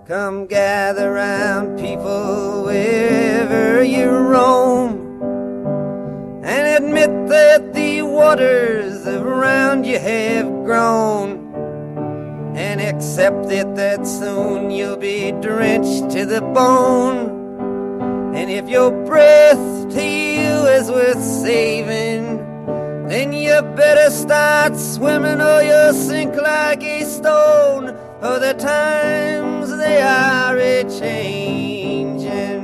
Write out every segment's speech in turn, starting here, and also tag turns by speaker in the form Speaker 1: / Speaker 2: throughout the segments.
Speaker 1: Come gather round, people, wherever you roam, and admit that the waters around you have grown, and accept it that soon you'll be drenched to the bone. And if your breath to you is worth saving, then you better start swimming or you'll sink like a stone. For the times they are a-changing.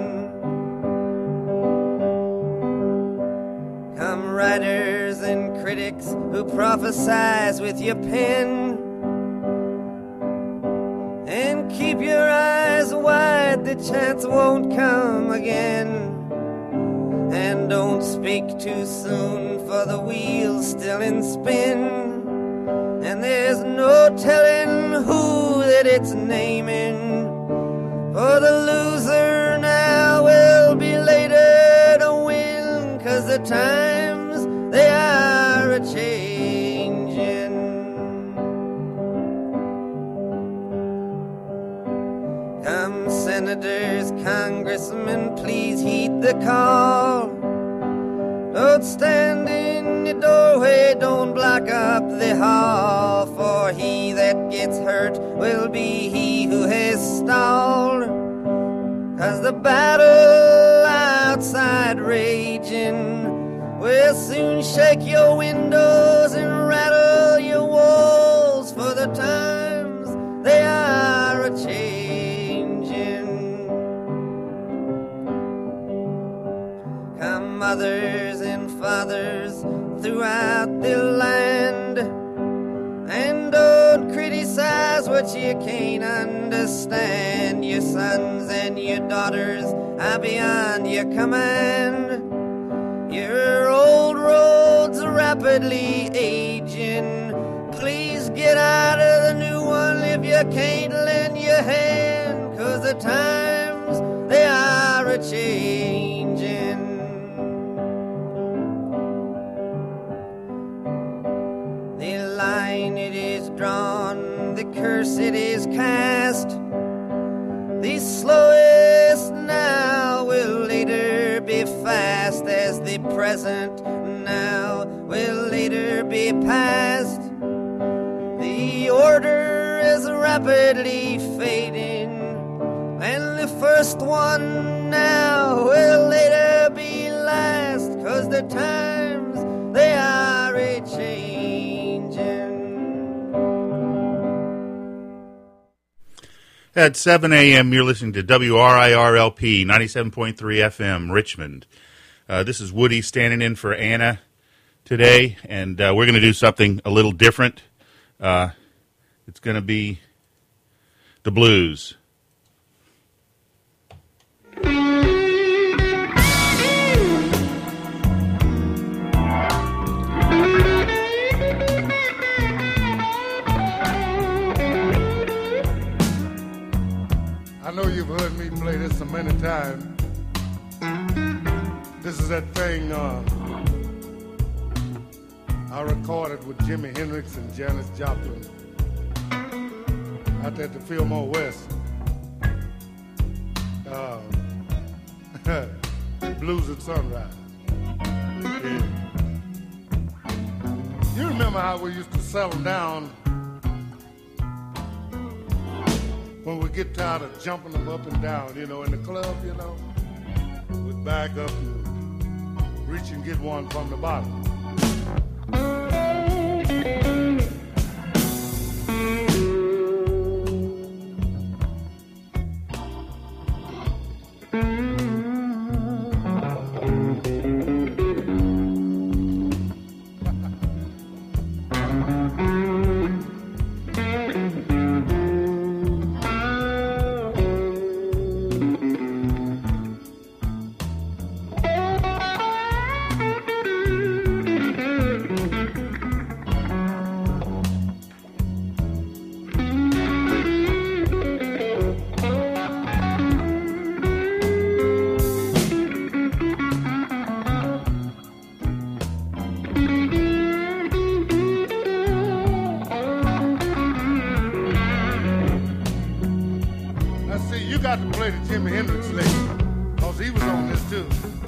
Speaker 1: Come writers and critics who prophesize with your pen, and keep your eyes wide, the chance won't come again. And don't speak too soon, for the wheel's still in spin, and there's no telling who that it's naming. For the loser now will be later to win, 'cause the times they are a-changing. Come senators, congressmen, please heed the call. Don't stand in your doorway, don't block up the hall, for he that gets hurt will be he who has stalled. 'Cause the battle outside raging will soon shake your windows and rattle your walls, for the times they are a-changing. Come mothers and fathers throughout the land, and don't criticize what you can't understand. Your sons and your daughters are beyond your command. Your old road's rapidly aging. Please get out of the new one if you can't lend your hand, 'cause the times they are a-changing. The line it is drawn, the curse it is cast. The slowest now will later be fast, as the present now will later be past. The order is rapidly fading, and the first one now will later be last, 'cause the times they are a-changing.
Speaker 2: At 7 a.m., you're listening to WRIRLP 97.3 FM, Richmond. This is Woody standing in for Anna today, and we're going to do something a little different. It's going to be the blues.
Speaker 3: I know you've heard me play this so many times. This is that thing I recorded with Jimi Hendrix and Janis Joplin out there at the Fillmore West. Blues at Sunrise. Yeah. You remember how we used to settle down when we get tired of jumping them up and down, you know, in the club, you know? We'd back up and reach and get one from the bottom. this too.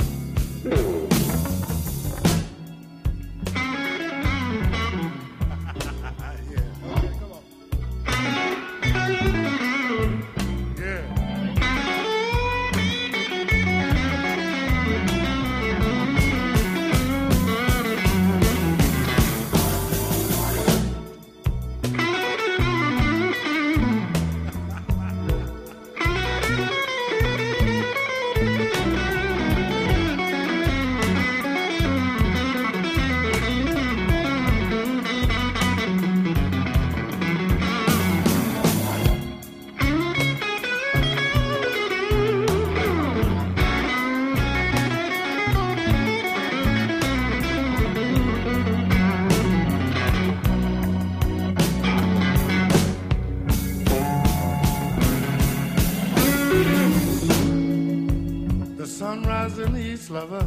Speaker 3: Sunrise in the east, lover.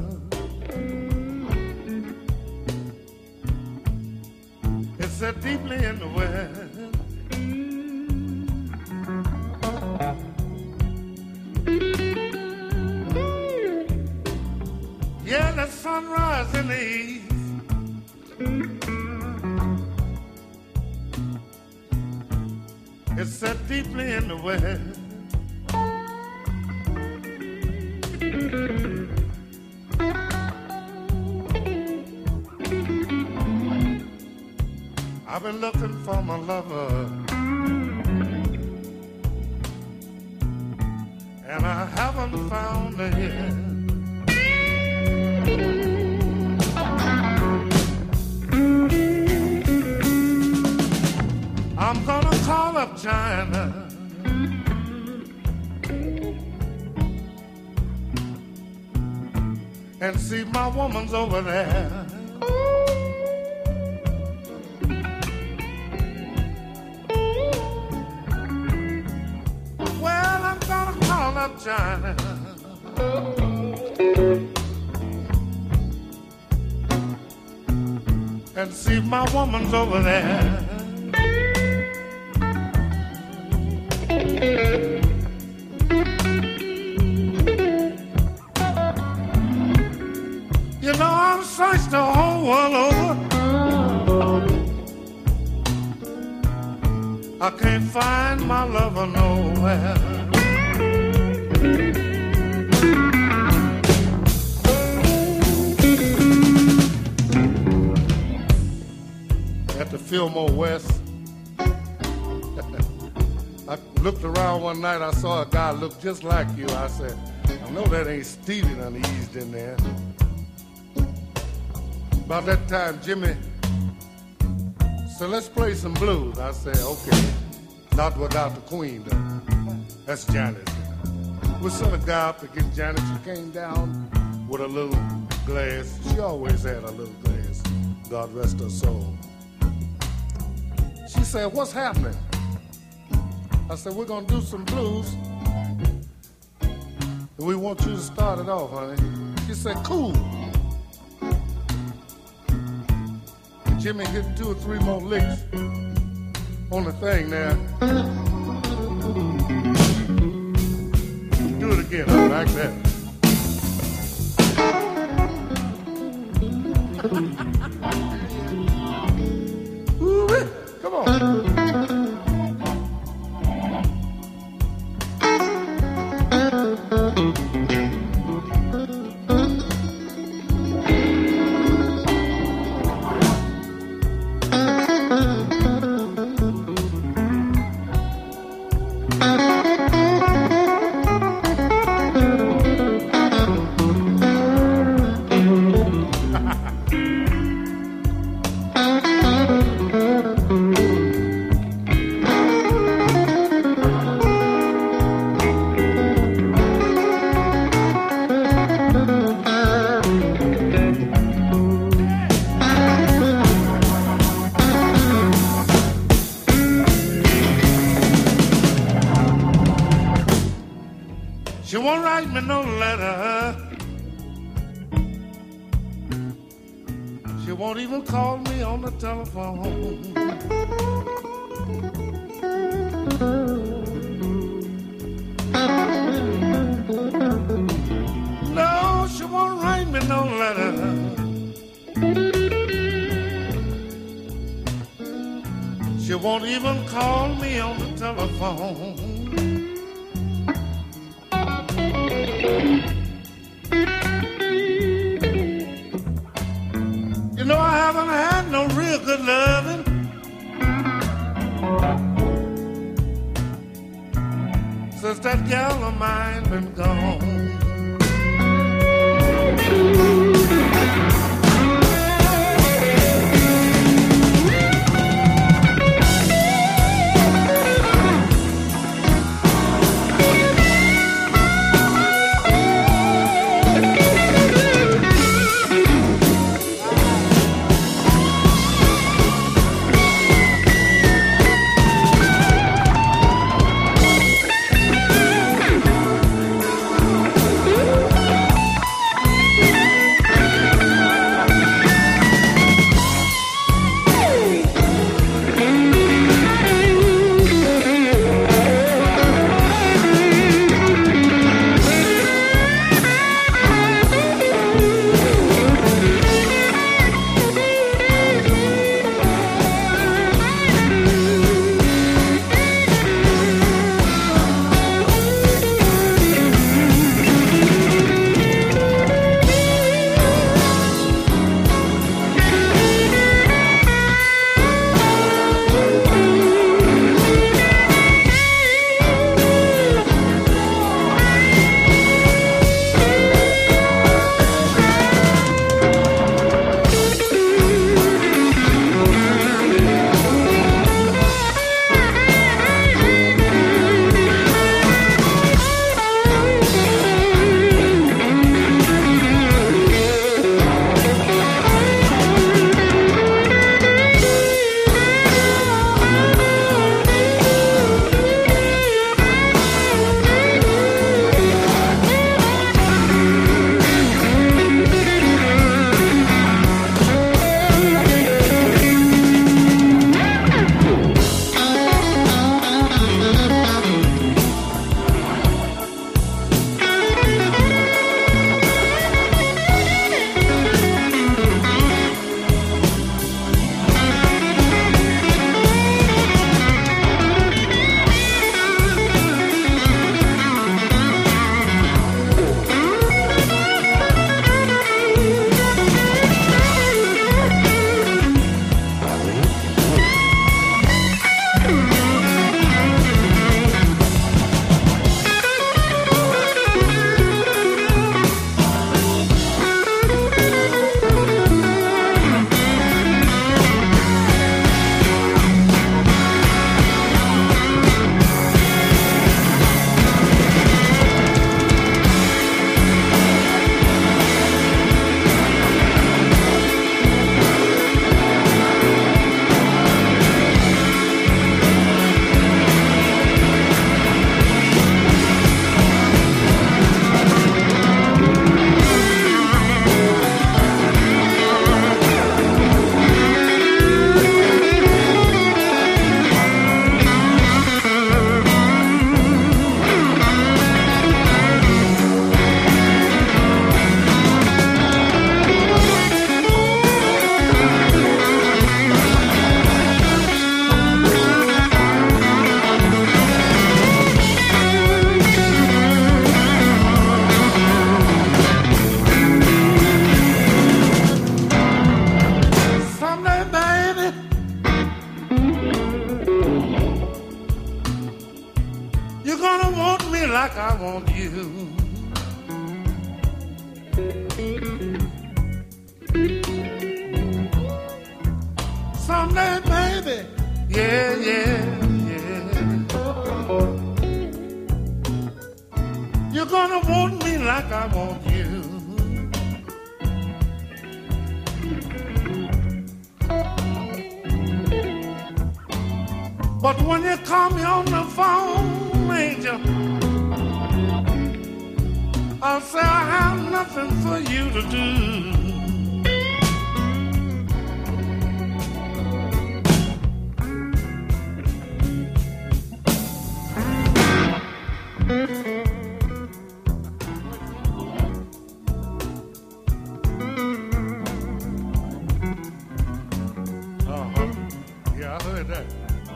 Speaker 3: It's set deeply in the west. Yeah, the sunrise in the east. It's set deeply in the west. I've been looking for my lover, and I haven't found her yet. I'm gonna call up China and see my woman's over there. Well, I'm gonna call up China and see my woman's over there. You know, I've searched the whole world over. I can't find my lover nowhere. At the Fillmore West, I looked around one night, I saw a guy look just like you. I said, I know that ain't Stevie done eased in there. About that time, Jimmy said, let's play some blues. I said, okay. Not without the Queen, though. That's Janet. We sent a guy up to get Janet. She came down with a little glass. She always had a little glass. God rest her soul. She said, what's happening? I said, we're going to do some blues. And we want you to start it off, honey. She said, cool. Jimmy hit 2 or 3 more licks on the thing there. Do it again, like that. Ooh, come on. She won't write me no letter. She won't even call me on the telephone. No, You won't even call me on the telephone. You know I haven't had no real good loving since that gal of mine been gone. Like I want you. Someday, baby, yeah, yeah, yeah. You're gonna want me like I want you. But when you call me on the phone, Angel, I'll say I have nothing for you to do. Yeah, I heard that.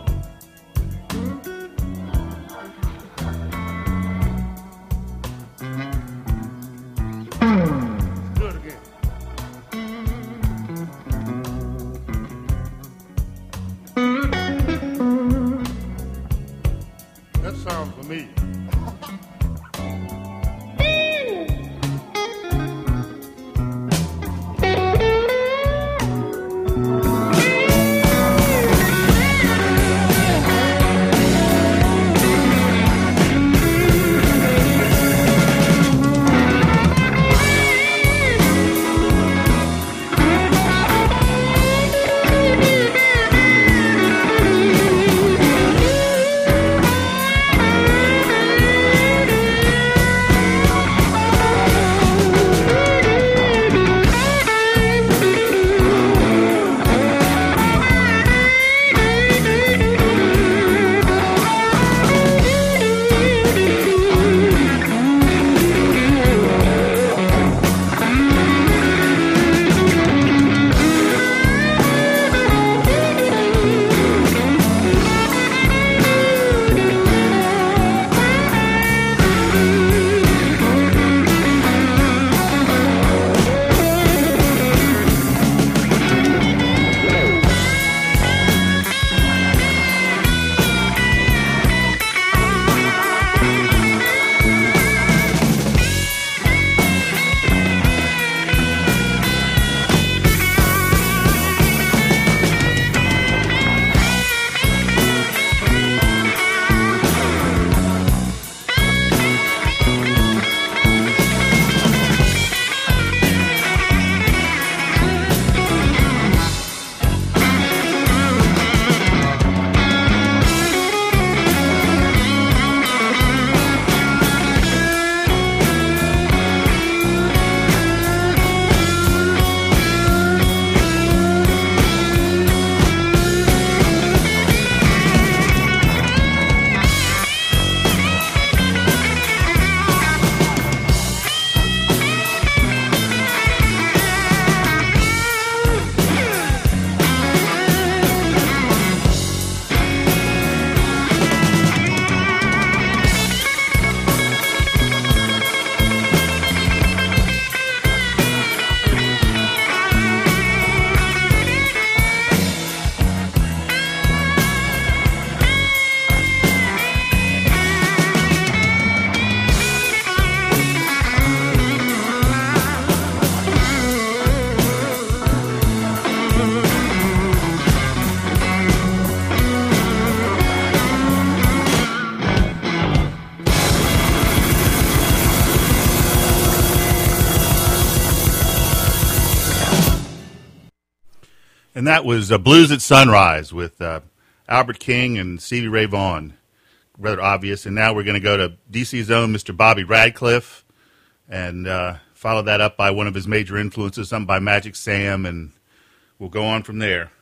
Speaker 2: And that was Blues at Sunrise with Albert King and Stevie Ray Vaughan. Rather obvious. And now we're going to go to DC's own Mr. Bobby Radcliffe and follow that up by one of his major influences, something by Magic Sam, and we'll go on from there.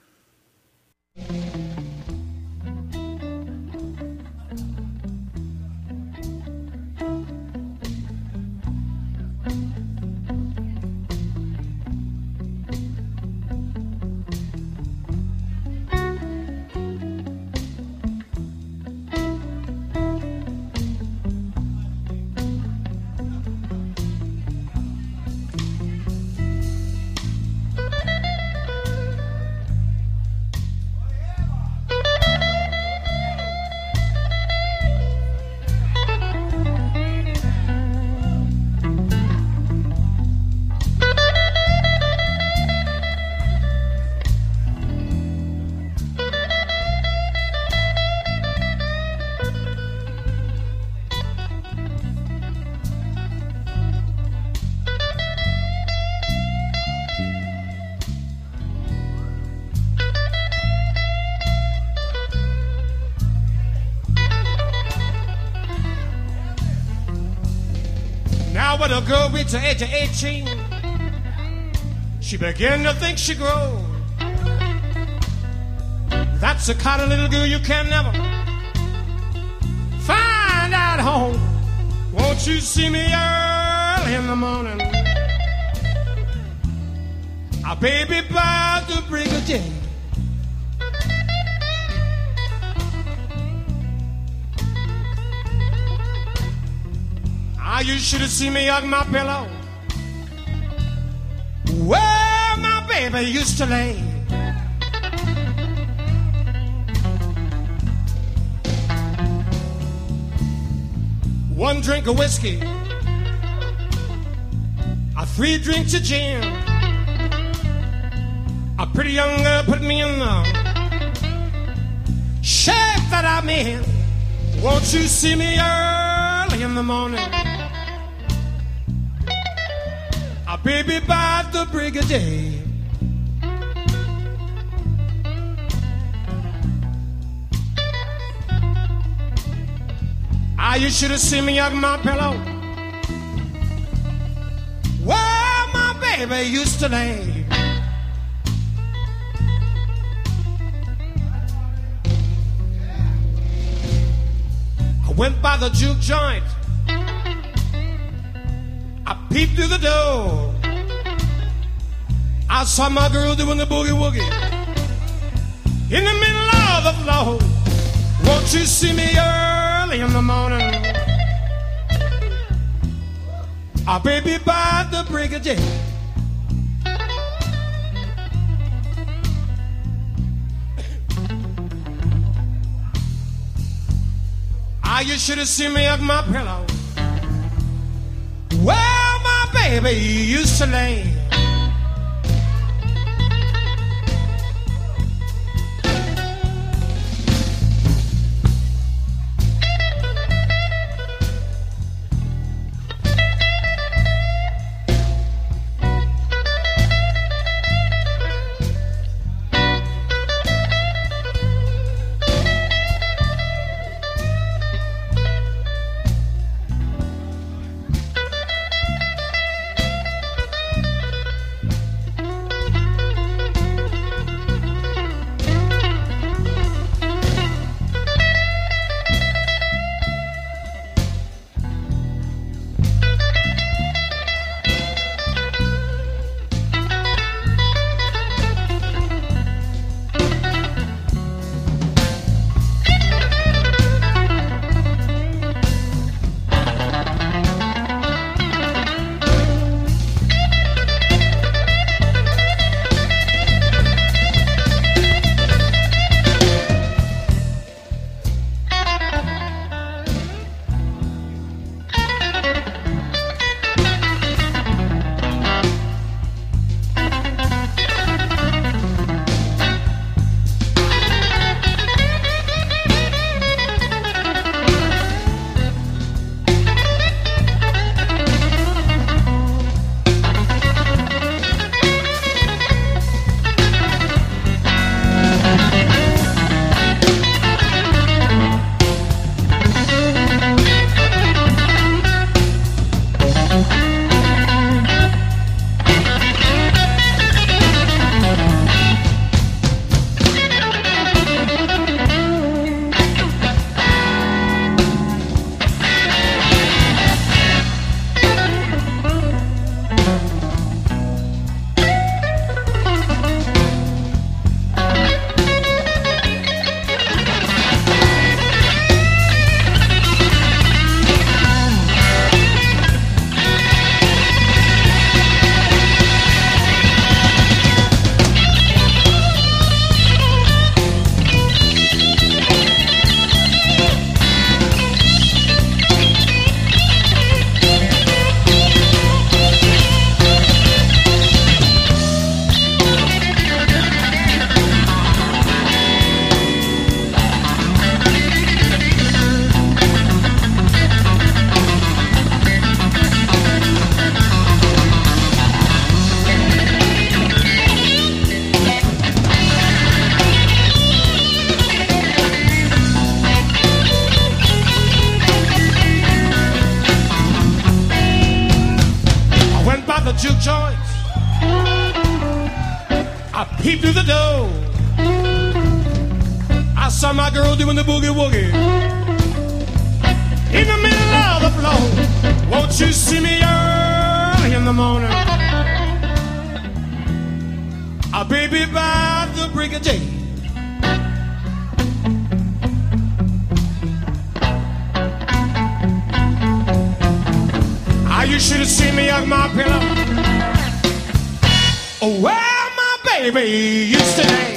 Speaker 4: But a girl reached the age of 18, she began to think she grown. That's the kind of little girl you can never find at home. Won't you see me early in the morning? A baby by the break of day. You should have seen me hug my pillow where my baby used to lay. One drink of whiskey, a 3 drinks of gin. A pretty young girl put me in the shape that I'm in. Won't you see me early in the morning? A baby by the break of day. You should have seen me hug my pillow where my baby used to lay. I went by the juke joint, I peeped through the door. I saw my girl doing the boogie woogie in the middle of the floor. Won't you see me early in the morning? Our baby by the break of day. You should have seen me hug my pillow where my baby used to lay. juke joints. I peeped through the door. I saw my girl doing the boogie woogie in the middle of the floor. Won't you see me early in the morning? Baby, by the break of day. You should have seen me on my pillow. Oh, where my baby used to lay.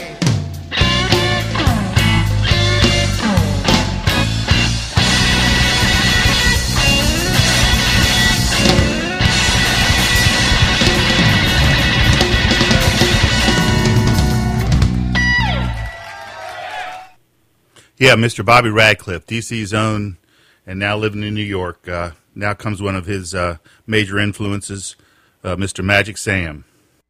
Speaker 2: Yeah, Mr. Bobby Radcliffe, DC's own, and now living in New York. Now comes one of his major influences, Mr. Magic Sam.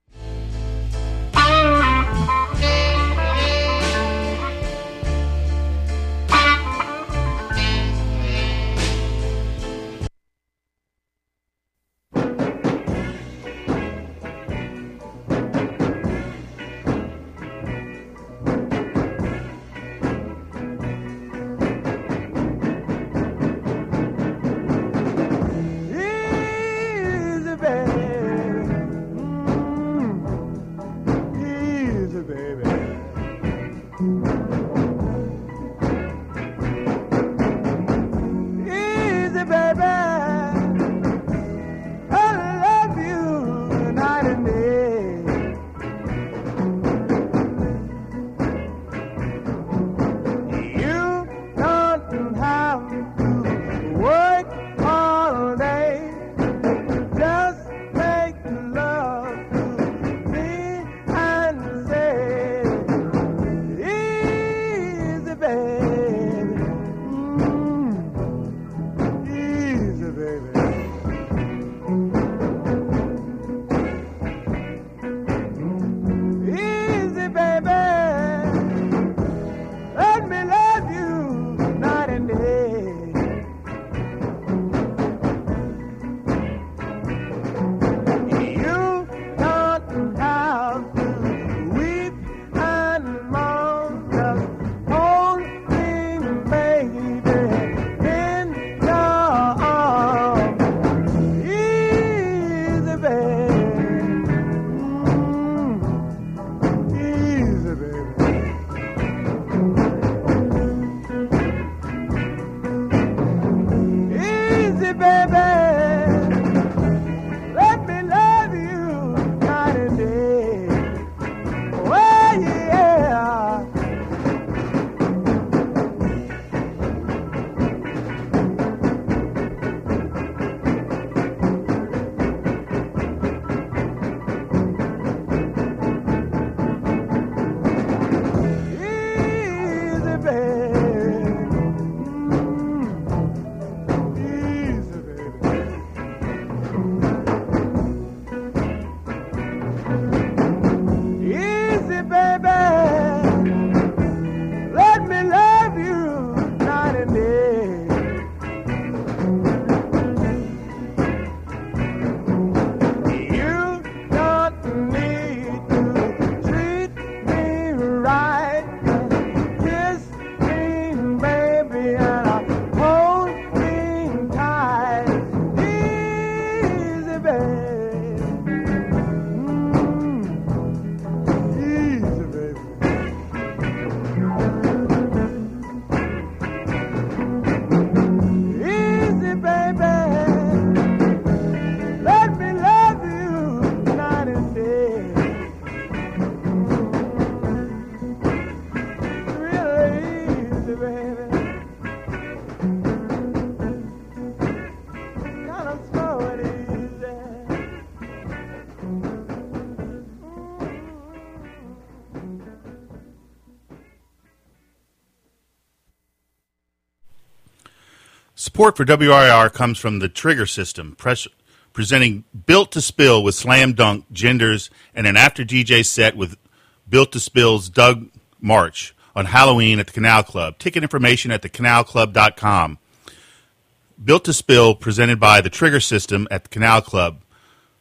Speaker 2: Support for WRIR comes from the Trigger System, presenting Built to Spill with Slam Dunk, Genders, and an after DJ set with Built to Spill's Doug March on Halloween at the Canal Club. Ticket information at thecanalclub.com. Built to Spill, presented by the Trigger System at the Canal Club.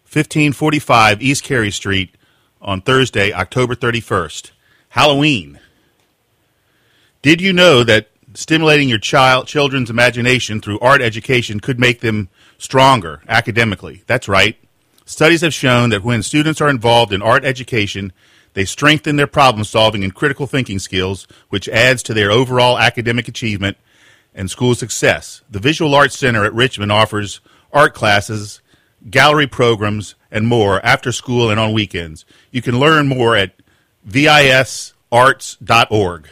Speaker 2: 1545 East Carey Street on Thursday, October 31st. Halloween. Did you know that stimulating your children's imagination through art education could make them stronger academically? That's right. Studies have shown that when students are involved in art education, they strengthen their problem-solving and critical thinking skills, which adds to their overall academic achievement and school success. The Visual Arts Center at Richmond offers art classes, gallery programs, and more after school and on weekends. You can learn more at visarts.org.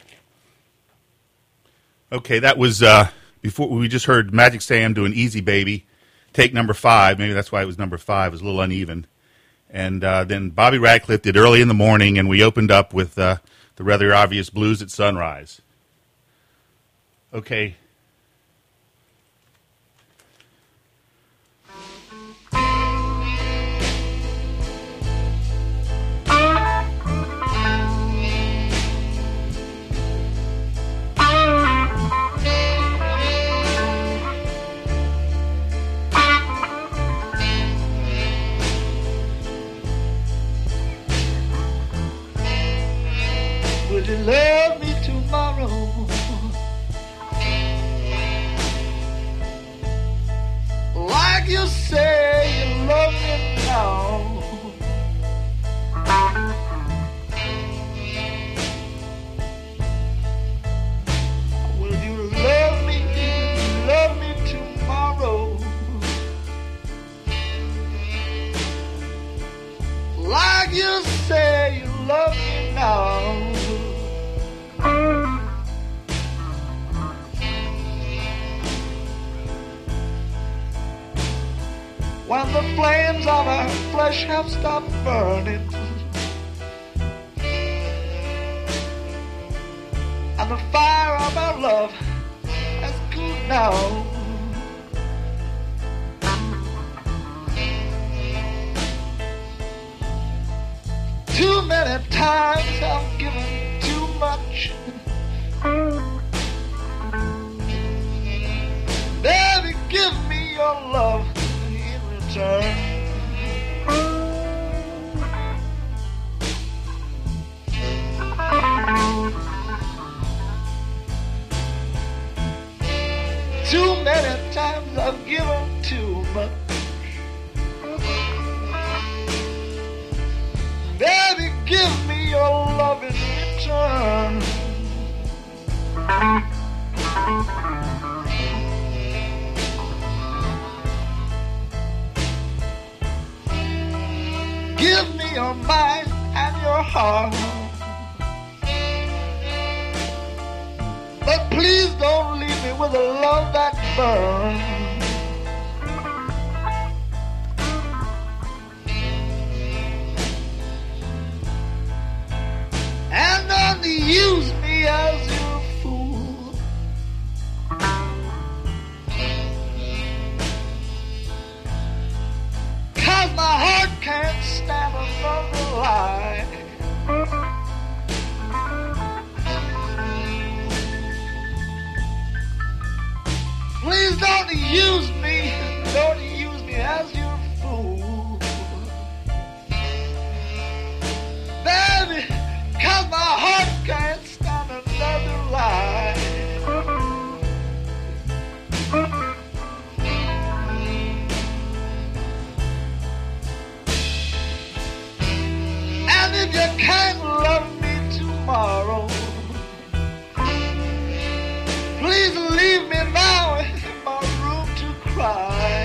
Speaker 2: Okay, that was before we just heard Magic Sam doing Easy Baby, take number 5. Maybe that's why it was number 5. It was a little uneven. And then Bobby Radcliffe did Early in the Morning, and we opened up with the rather obvious Blues at Sunrise. Okay.
Speaker 5: Will you love me tomorrow? Like you say you love me now. Will you love me tomorrow? Like you say you love me now. When the flames of our flesh have stopped burning and the fire of our love has cooled down, too many times I've given too much. Baby, give me your love in return. Too many times I've given too much. Baby, give me your love in return. Give me your mind and your heart, but please don't leave me with a love that burns. And don't use me as your fool. Cause my heart can't stand another lie. Please don't use me as your fool. Baby, cause my heart can't stand another lie. And if you can't love me tomorrow, please leave me now in my room to cry.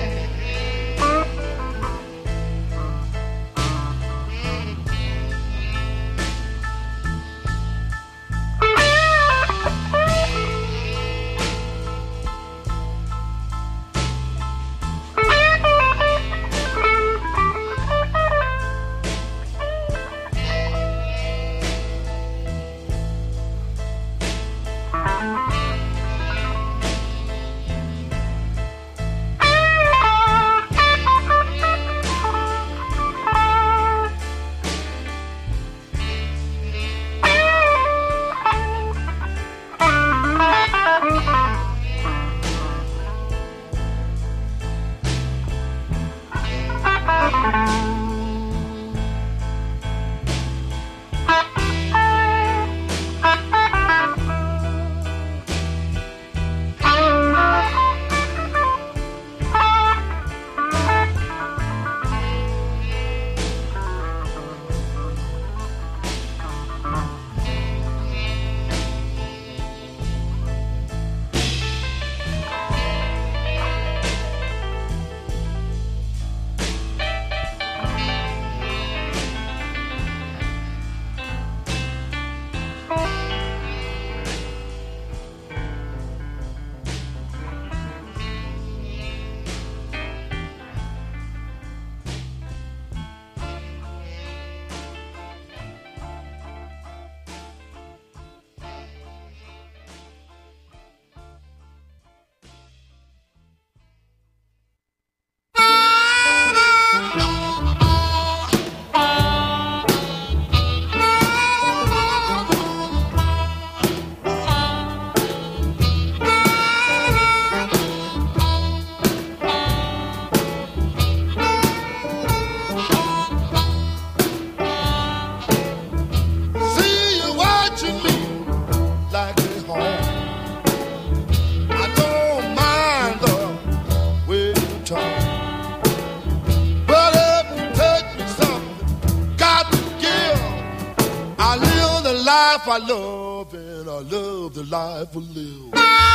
Speaker 3: life I love, and I love the life I live.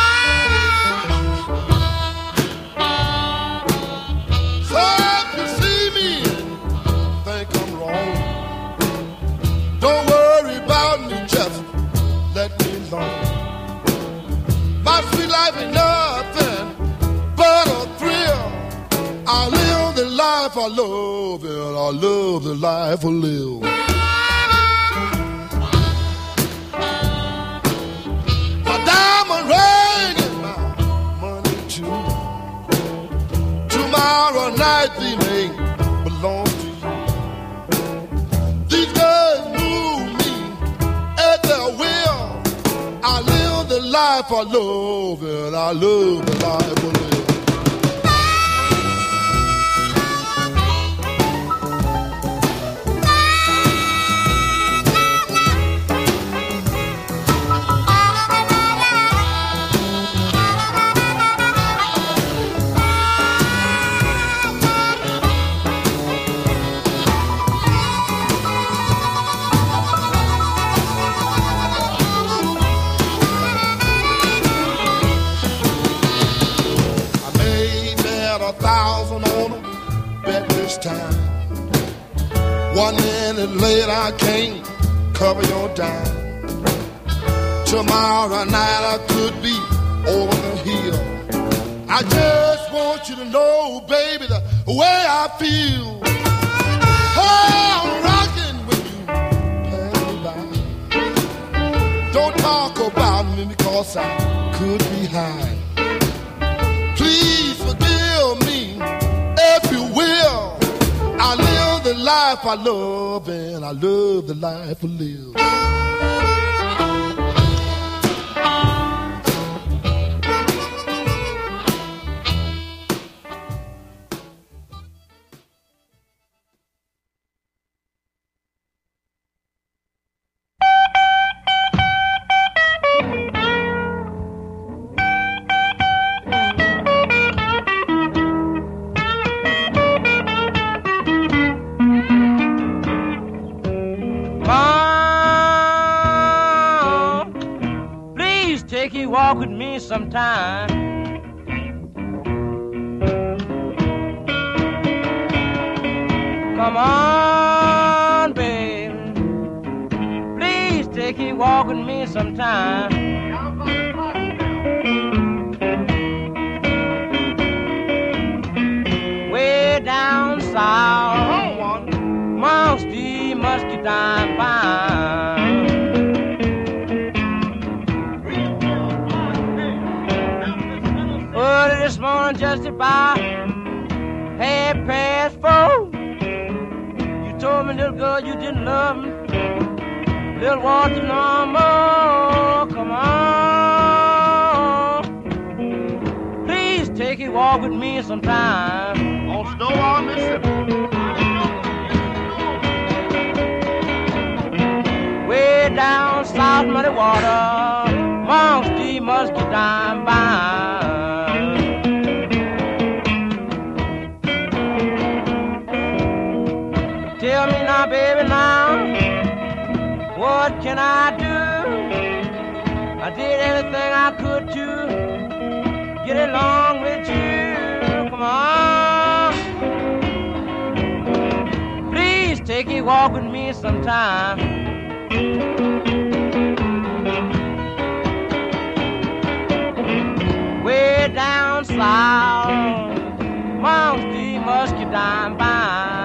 Speaker 3: So if you see me and think I'm wrong, don't worry about me, just let me alone. My sweet life ain't nothing but a thrill. I live the life I love, and I love the life I live. My diamond ring and my money too. Tomorrow night they may belong to you. These girls move me at their will. I live the life I love, and I love the life I live. Time. 1 minute later I can't cover your dime. Tomorrow night I could be over the hill. I just want you to know, baby, the way I feel. Oh, I'm rocking when you pass me by. Don't talk about me because I could be high. Please forgive me if you will. I live the life I love, and I love the life I live.
Speaker 6: Walk with me sometime. Come on, babe. Please take a walk with me sometime. Way down south, amongst the muscadine pines. Early this morning, just about 4:30, you told me, little girl, you didn't love me. Little water no more. Come on, please take a walk with me sometime on Stonewall, Mississippi. Way down south, muddy water, amongst the muscadine pines. Tell me now, baby, now, what can I do? I did everything I could to get along with you. Come on, please take a walk with me sometime. Way down south, amongst the muscadine pines.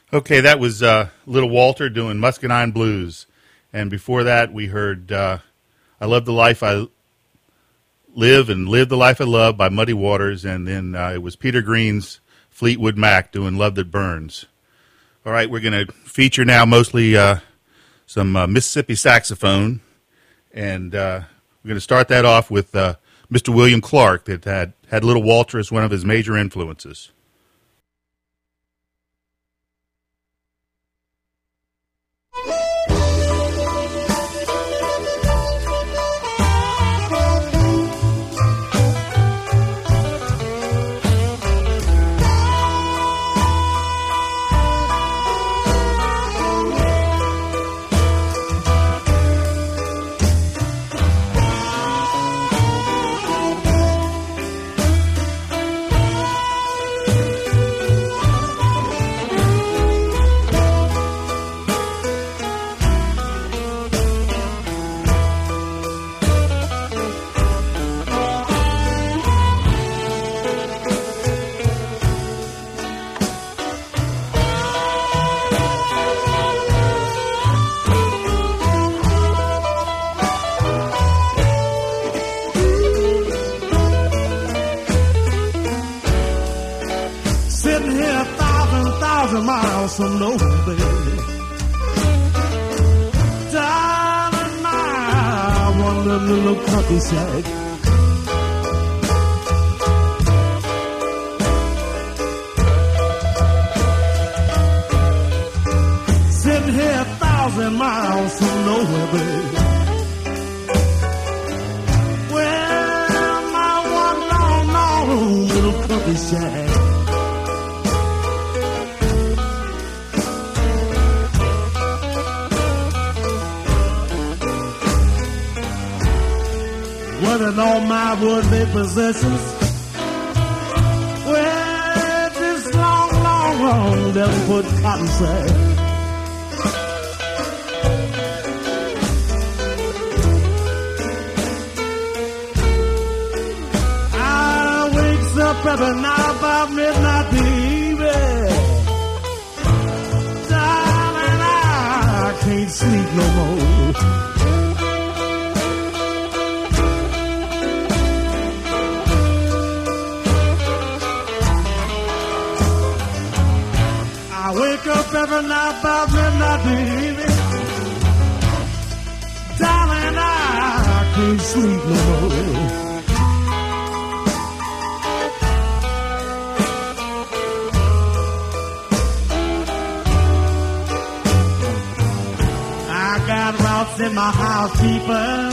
Speaker 2: Okay, that was Little Walter doing Muscadine Blues. And before that, we heard I Love the Life I Live and Live the Life I Love by Muddy Waters. And then it was Peter Green's Fleetwood Mac doing Love That Burns. All right, we're going to feature now mostly some Mississippi saxophone. And we're going to start that off with Mr. William Clark that had Little Walter as one of his major influences.
Speaker 7: Miles from nowhere, baby. Darling, I wonder little country side. Sitting here 1,000 miles from nowhere, baby. Well, my one long little country side. Running all my would-be possessions. Well, this long, devil put cotton sack. I wakes up every night about midnight, baby. Darling, I can't sleep no more. I wake up every night about midnight, baby. Darling, I can't sleep no more. I got routes in my housekeeper.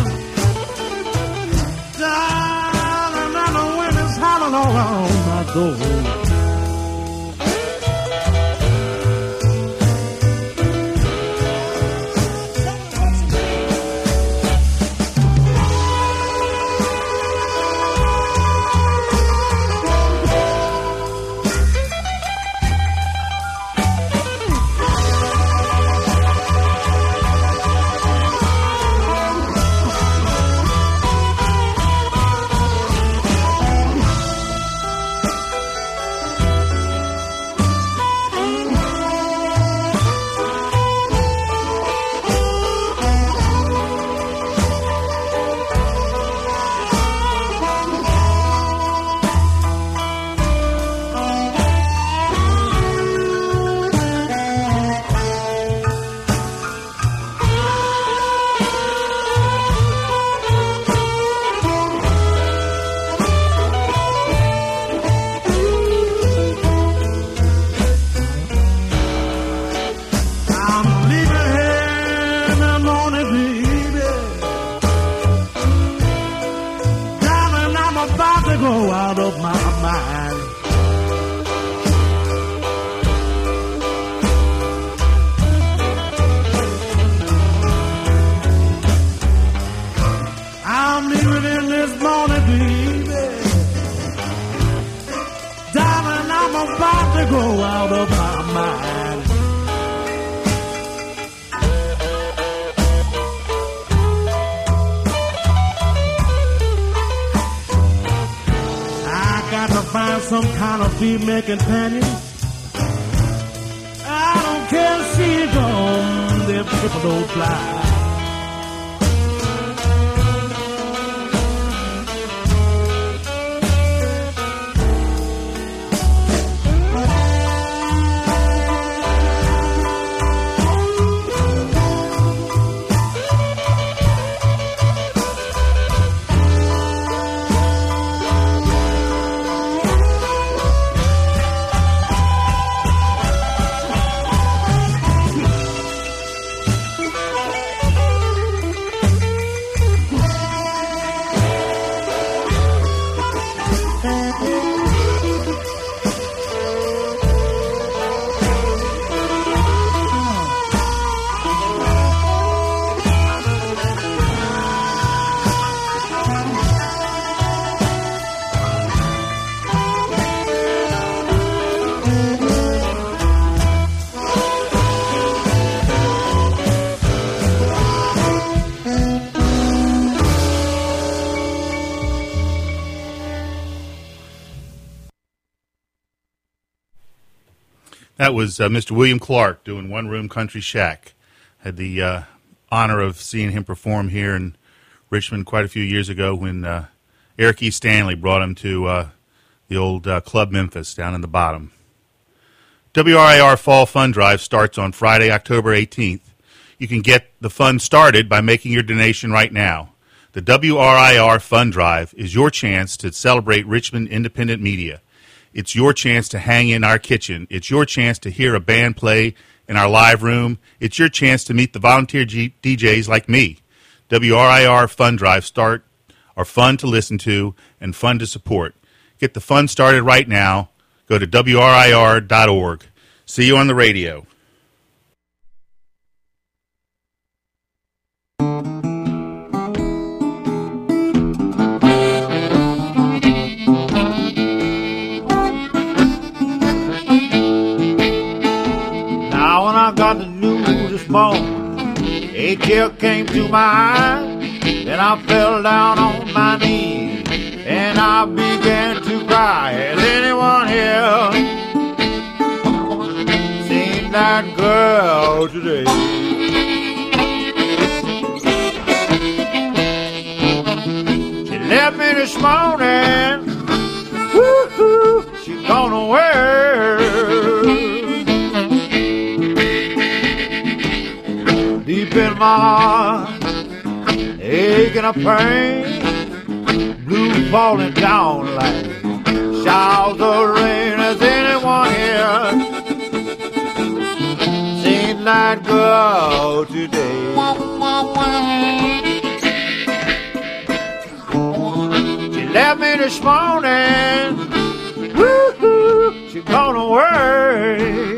Speaker 7: Darling, and the wind is howling all around my door. Some kind of female companion. I don't triple don't fly.
Speaker 2: That was Mr. William Clark doing One Room Country Shack. Had the honor of seeing him perform here in Richmond quite a few years ago when Eric E. Stanley brought him to the old Club Memphis down in the bottom. WRIR Fall Fund Drive starts on Friday, October 18th. You can get the fund started by making your donation right now. The WRIR Fund Drive is your chance to celebrate Richmond independent media. It's your chance to hang in our kitchen. It's your chance to hear a band play in our live room. It's your chance to meet the volunteer DJs like me. WRIR Fund Drive are fun to listen to and fun to support. Get the fund started right now. Go to WRIR.org. See you on the radio.
Speaker 7: I got the news this morning. A tear came to my eye. Then I fell down on my knees and I began to cry. Has anyone here seen that girl today? She left me this morning. Woo-hoo, she gone away. Deep in my heart, aching a pain, blue falling down like showers of rain. Has anyone here seen that girl today? She left me this morning, woo-hoo, she gone away.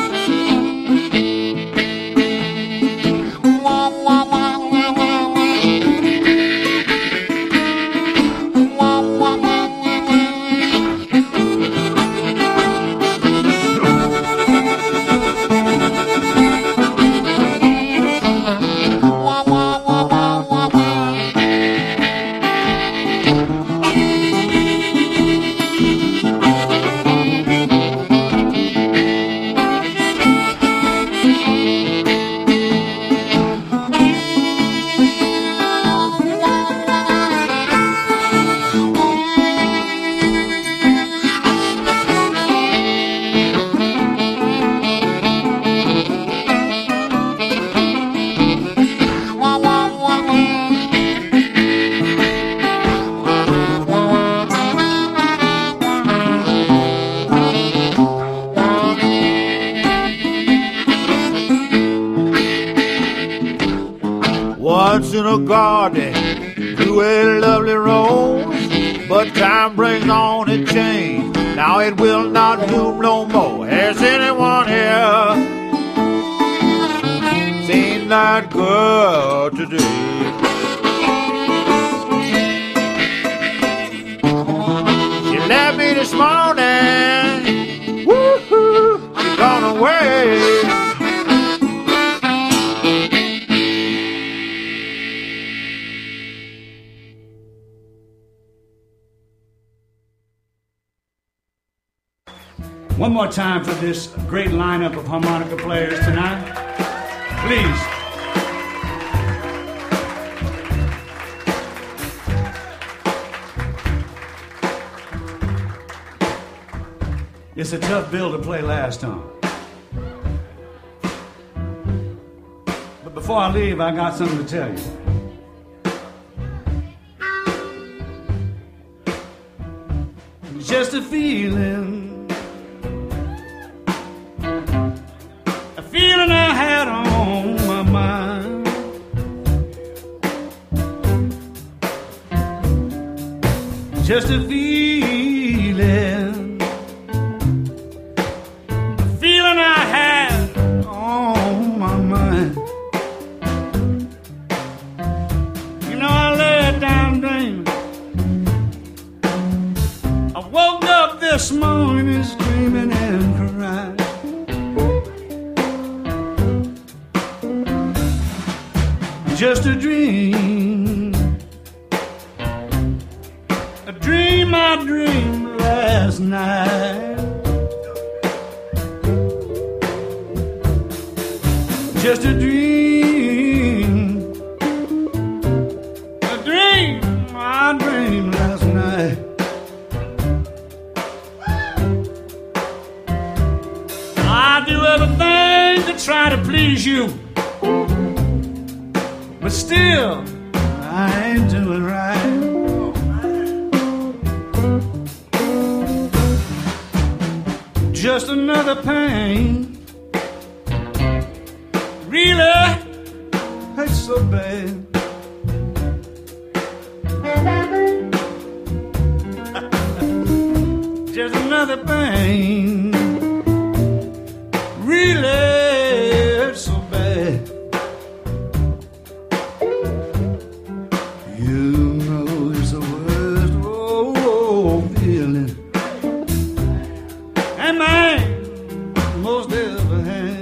Speaker 7: Once in a garden grew a lovely rose, but time brings on a change. Now it will not bloom no more. Has anyone here seen that girl today? She left me this morning. Woo-hoo, she gone away.
Speaker 8: One more time for this great lineup of harmonica players tonight. Please It's a tough bill to play last on. But before I leave, I got something to tell you. Just a feeling, a feeling I had on my mind. Just a feeling, a feeling I had on my mind. You know, I laid down dreaming. I woke up this morning screaming and crying. Just a dream, a dream I dreamed last night. Just a dream, a dream I dreamed last night. I do everything to try to please you, but still I ain't doing right. Just another pain, really hurts so bad. Just another pain, really hurts so bad. You know it's the worst feeling a man most ever had.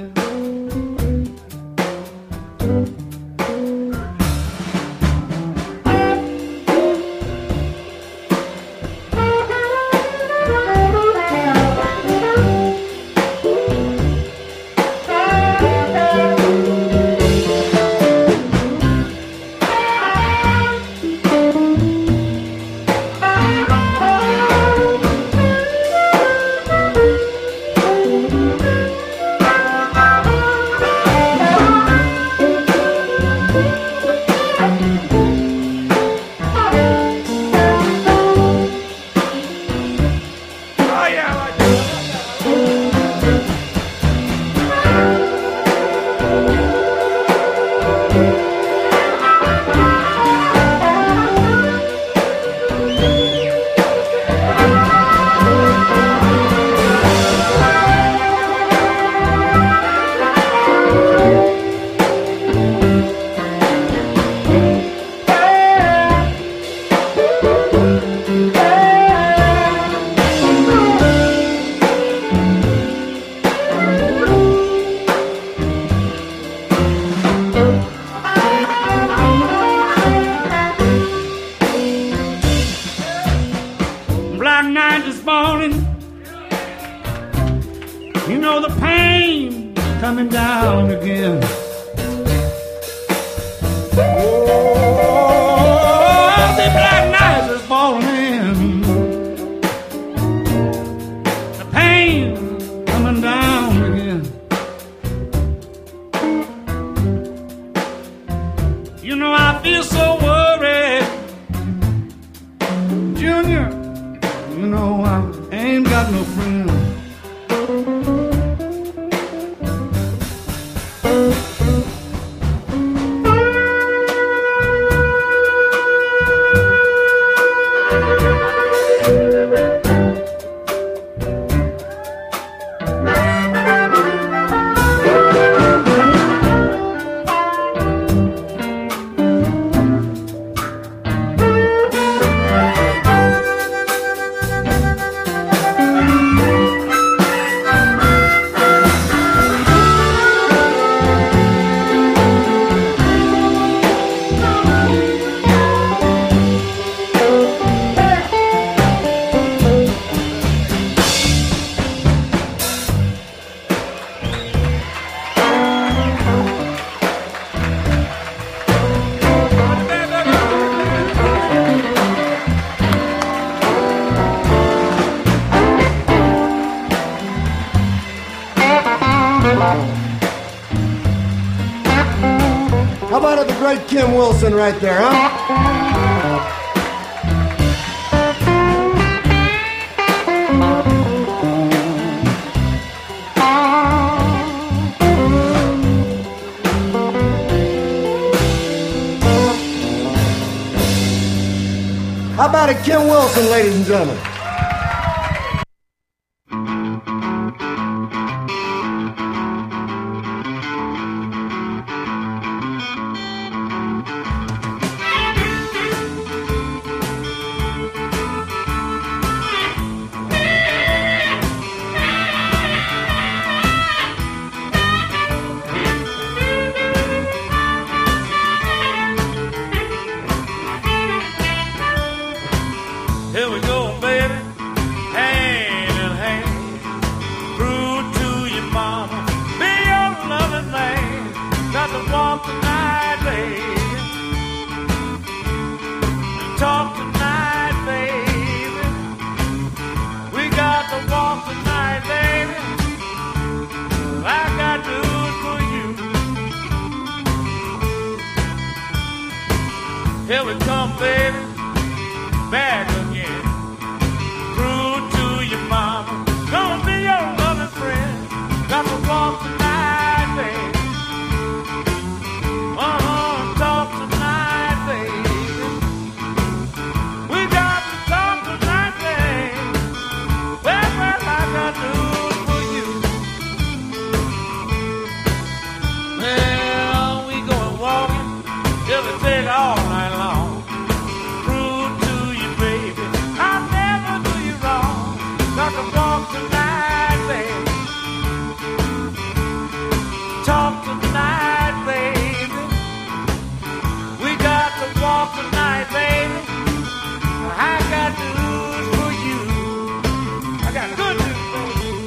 Speaker 8: Black night this morning, you know the pain coming down again. Oh, the black night is falling in, the pain coming down again. You know I feel so worried, Junior. You know I ain't got no friends.
Speaker 9: about it, the great Kim Wilson right there, huh? How about it, Kim Wilson, ladies and gentlemen?
Speaker 8: Here we go, baby, hand in hand. Prove to your mama, be your loving man. Got to walk tonight, baby. Talk tonight, baby. We got to walk tonight, baby. I got news for you. Here we come, baby. Back again. Prove to your mama, gonna be your loving friend. Got to walk tonight, baby. Talk tonight, baby. We got to talk tonight, baby. Well, I got news for you. Well, we going walking till we take all night long. Got to walk tonight, baby. Talk tonight, baby. We got to walk tonight, baby. I got news for you. I got good news for you.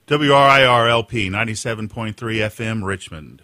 Speaker 2: WRIR-LP 97.3 FM, Richmond.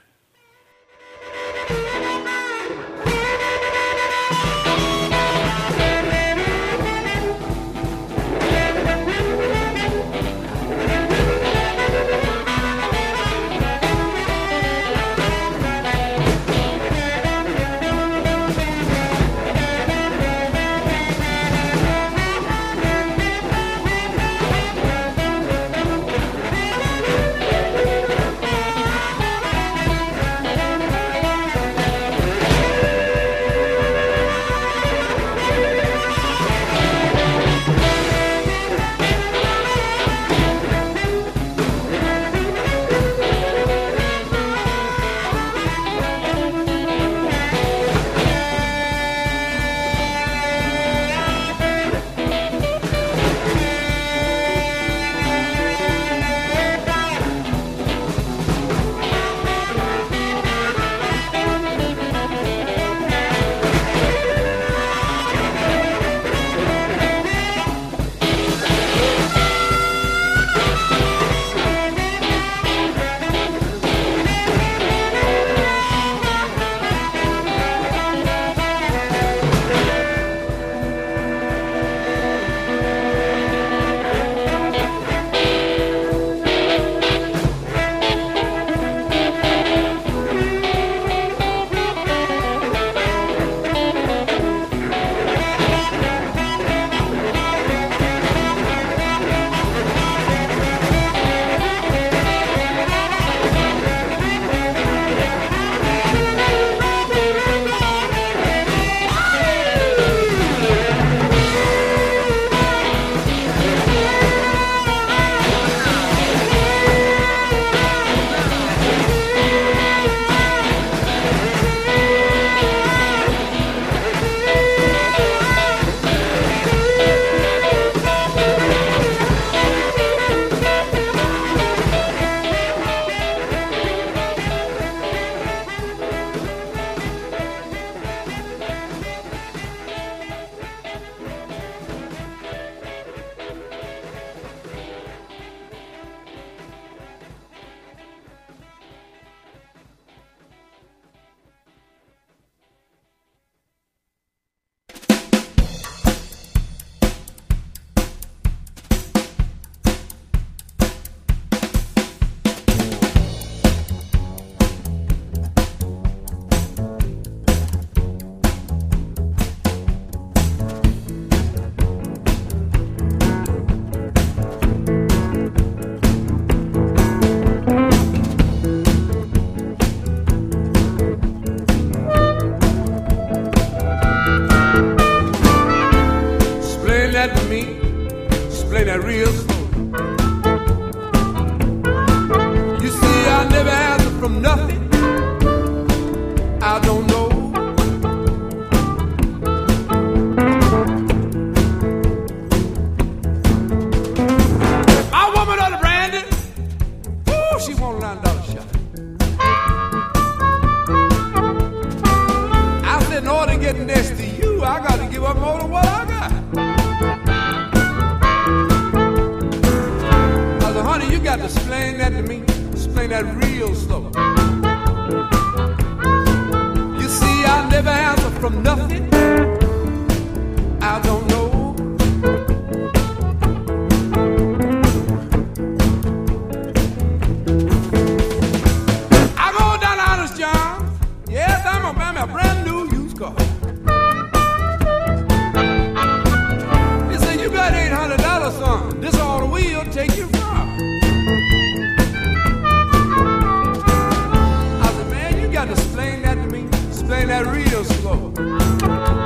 Speaker 10: Explain that real slow.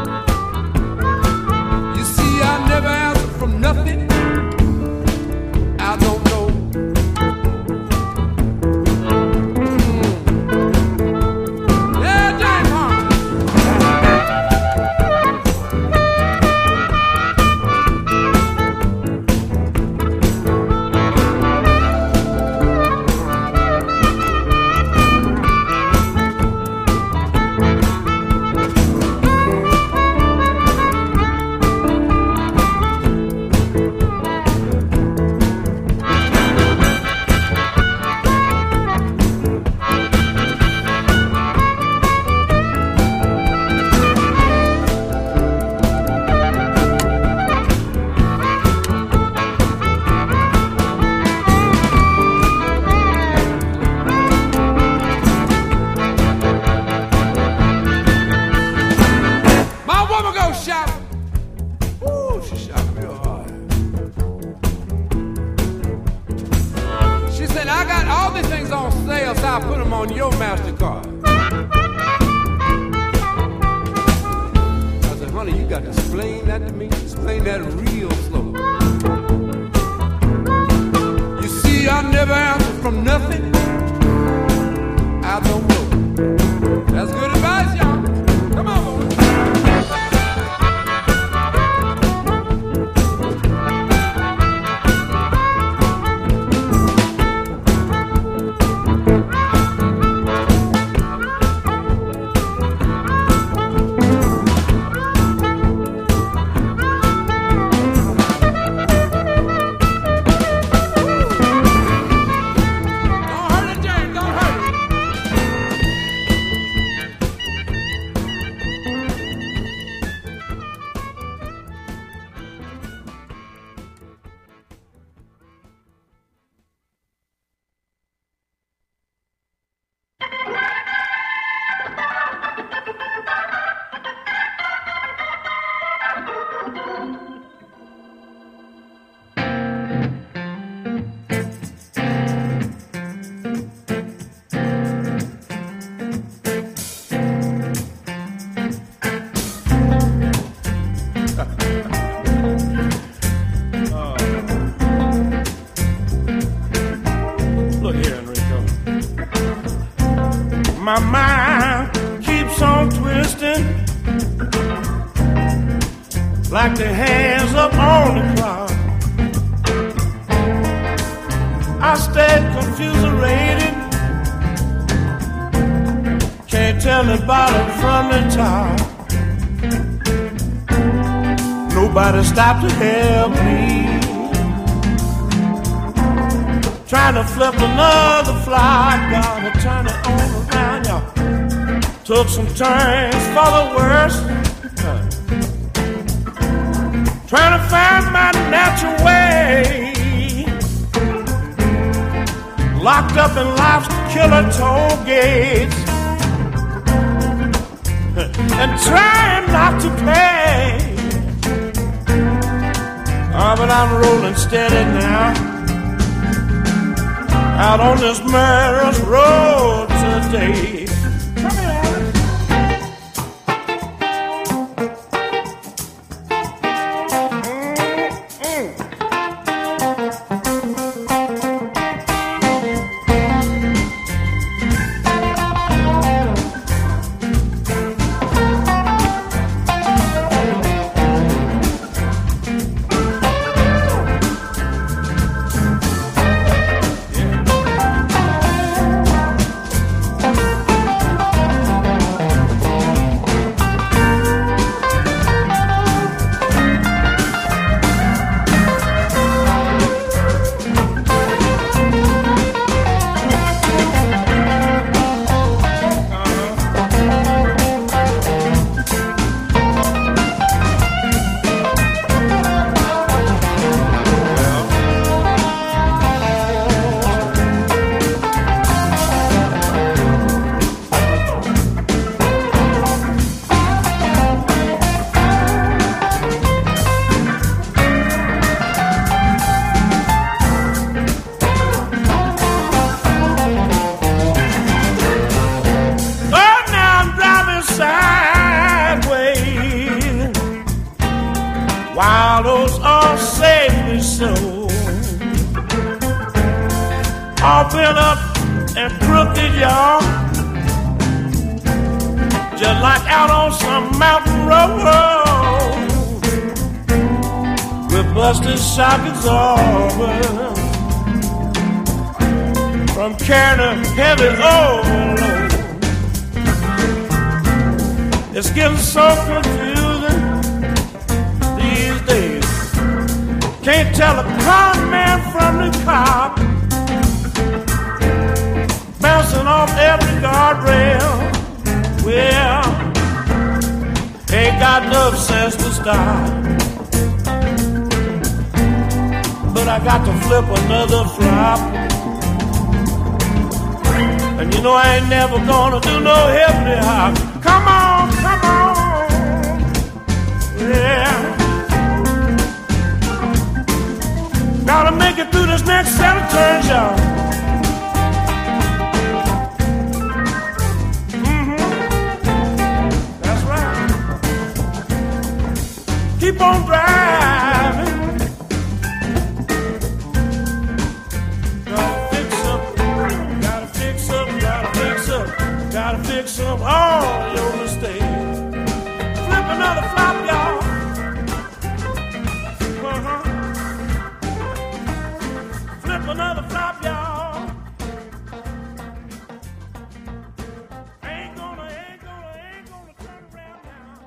Speaker 10: She said, I got all these things on sale, so I put them on your MasterCard. I said, honey, you got to explain that to me. Explain that real slow. You see, I never answer from nothing. I don't know. That's good advice, y'all. Come on, boy.
Speaker 8: My mind keeps on twisting like the hands up on the clock. I stay confused-rated, can't tell the bottom from the top. Nobody stopped to help me, trying to flip another fly, gotta turn it on around, y'all. Took some turns for the worse, trying to find my natural way. Locked up in life's killer toll gates, and trying not to pay. Oh, but I'm rolling steady now, out on this murderous road today. Come here, Alice. All bent up and crooked, y'all, just like out on some mountain road, with busted shock absorbers from carrying a heavy overload. It's getting so confusing these days. Can't tell a con man from the cop, bouncing off every guardrail. Well, ain't got enough sense to stop, but I got to flip another flop. And you know I ain't never gonna do no hippity hop. Come on, come on, yeah. Gotta make it through this next set of turns, y'all. another flop, y'all. Ain't gonna turn around now.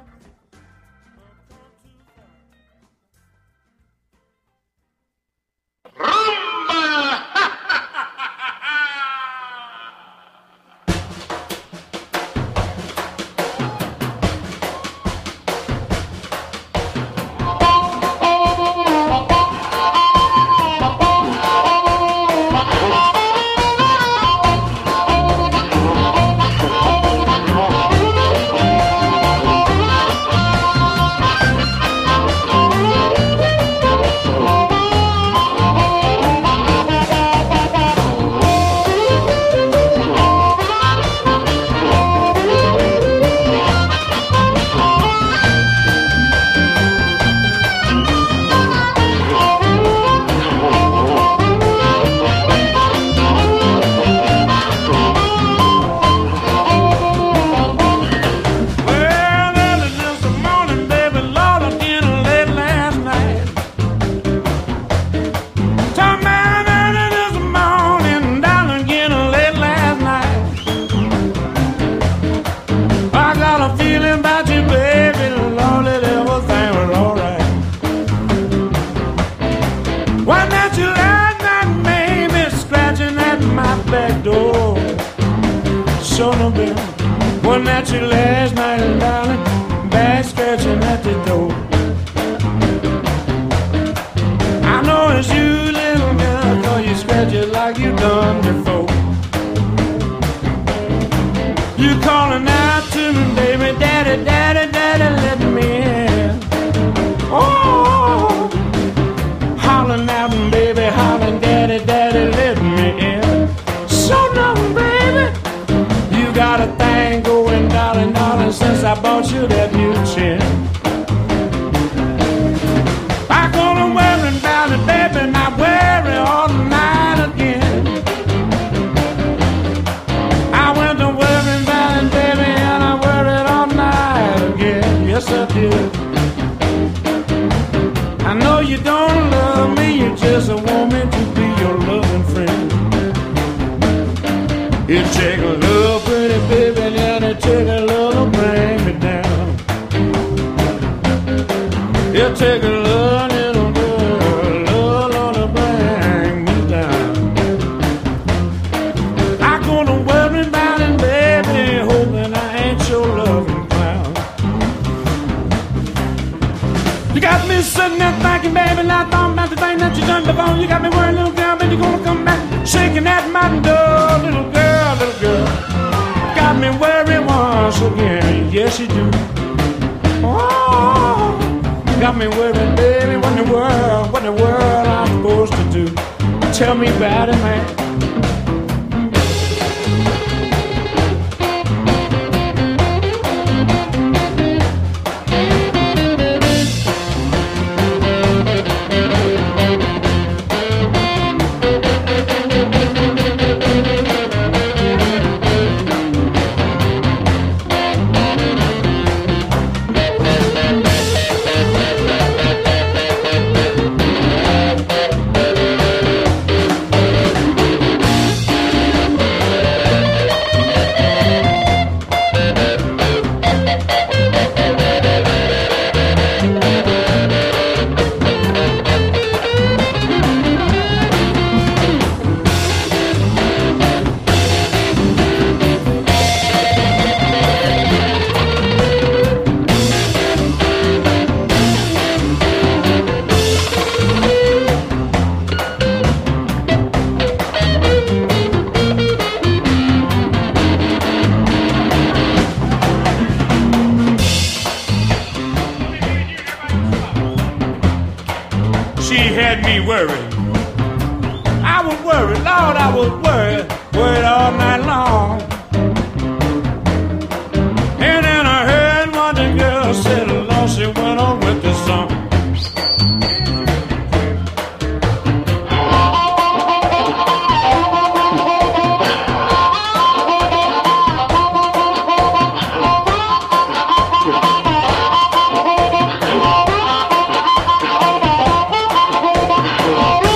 Speaker 8: One night you last night, darling, back scratching at the door. I know it's you, little girl, 'cause you scratch it like you done before. You calling out to me, baby, daddy, daddy, daddy, let me in. Oh, hollering out, baby, hollering, daddy, daddy, let me in. So long, baby, you got a thing going, darling, darling, since I bought you that new chin. I'm gonna worry about it, baby, not worry all night again. I went to worry about it, baby, and I worried all night again. Yes, I did. I know you don't love me, you just want me to be your loving friend. You take a little pretty baby down and take a little bring me down. You take a little girl to bring me down. I'm gonna worry about it, baby, hoping I ain't your loving clown. You got me sitting there thinking, baby, not talking about the thing that you done before. You got me worried, little girl, but you gonna come back shaking at my door, little girl, little girl. Got me worried once again, yes you do. Oh, got me worried, baby, what in the world I'm supposed to do? Tell me about it, man. Worried. I was worried, Lord, I was worried all night long. And then I heard what the girl said, Lord, she went on with the song.
Speaker 11: Oh,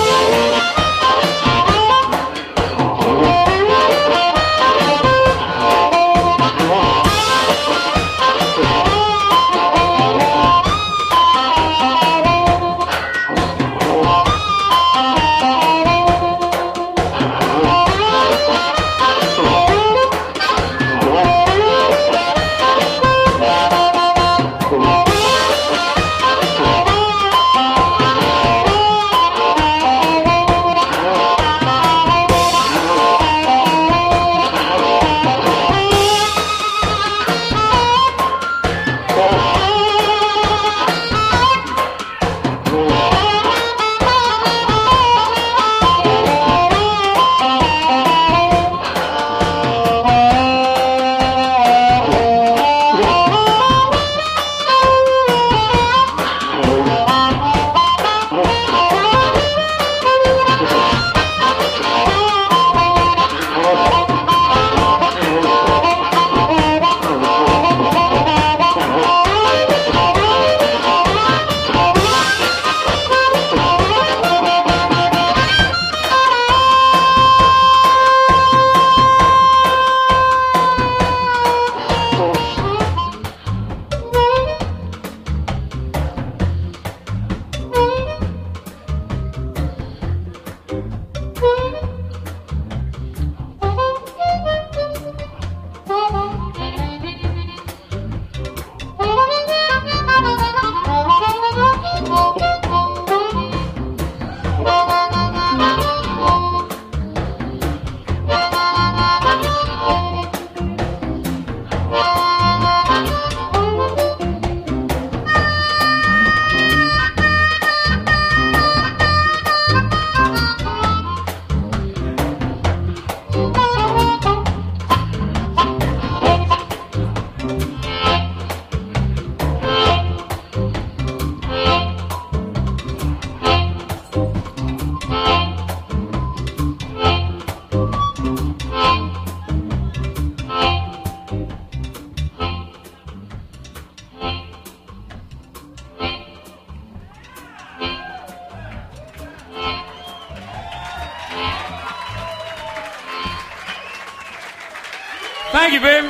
Speaker 4: Thank you, baby.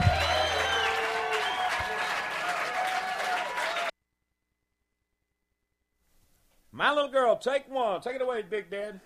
Speaker 11: My little girl, take one. Take it away, Big Dad.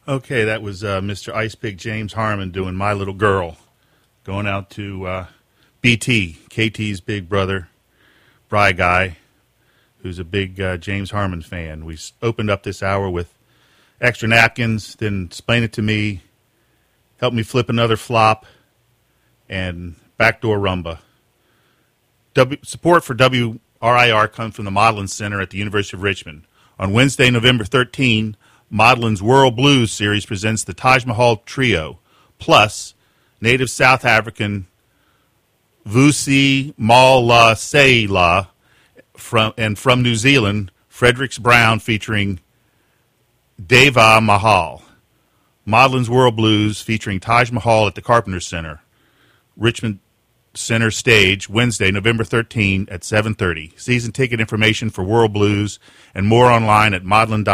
Speaker 2: Okay, that was Mr. Ice Pick James Harmon doing My Little Girl. Going out to BT, KT's big brother, Bry Guy, who's a big James Harmon fan. We opened up this hour with Extra Napkins, then Explain It to Me, Help Me Flip Another Flop, and Backdoor Rumba. Support for WRIR comes from the Modeling Center at the University of Richmond. On Wednesday, November 13, Modeling's World Blues series presents the Taj Mahal Trio, plus native South African Vusi Mala Seila from New Zealand, Fredericks Brown featuring Deva Mahal. Modeling's World Blues featuring Taj Mahal at the Carpenter Center, Richmond Center Stage, Wednesday, November 13 at 7:30. Season ticket information for World Blues and more online at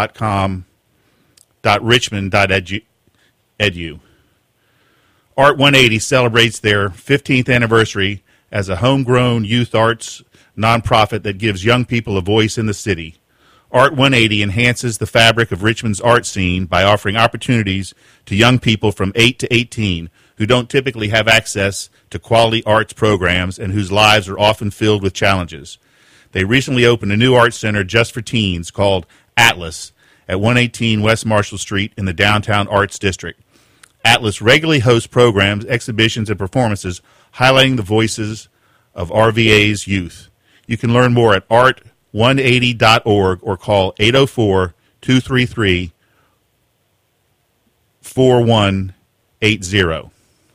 Speaker 2: modeling.com.richmond.edu. Art 180 celebrates their 15th anniversary as a homegrown youth arts nonprofit that gives young people a voice in the city. Art 180 enhances the fabric of Richmond's art scene by offering opportunities to young people from 8 to 18 who don't typically have access to quality arts programs and whose lives are often filled with challenges. They recently opened a new art center just for teens called Atlas at 118 West Marshall Street in the Downtown Arts District. Atlas regularly hosts programs, exhibitions, and performances highlighting the voices of RVA's youth. You can learn more at art180.org or call 804-233-4180.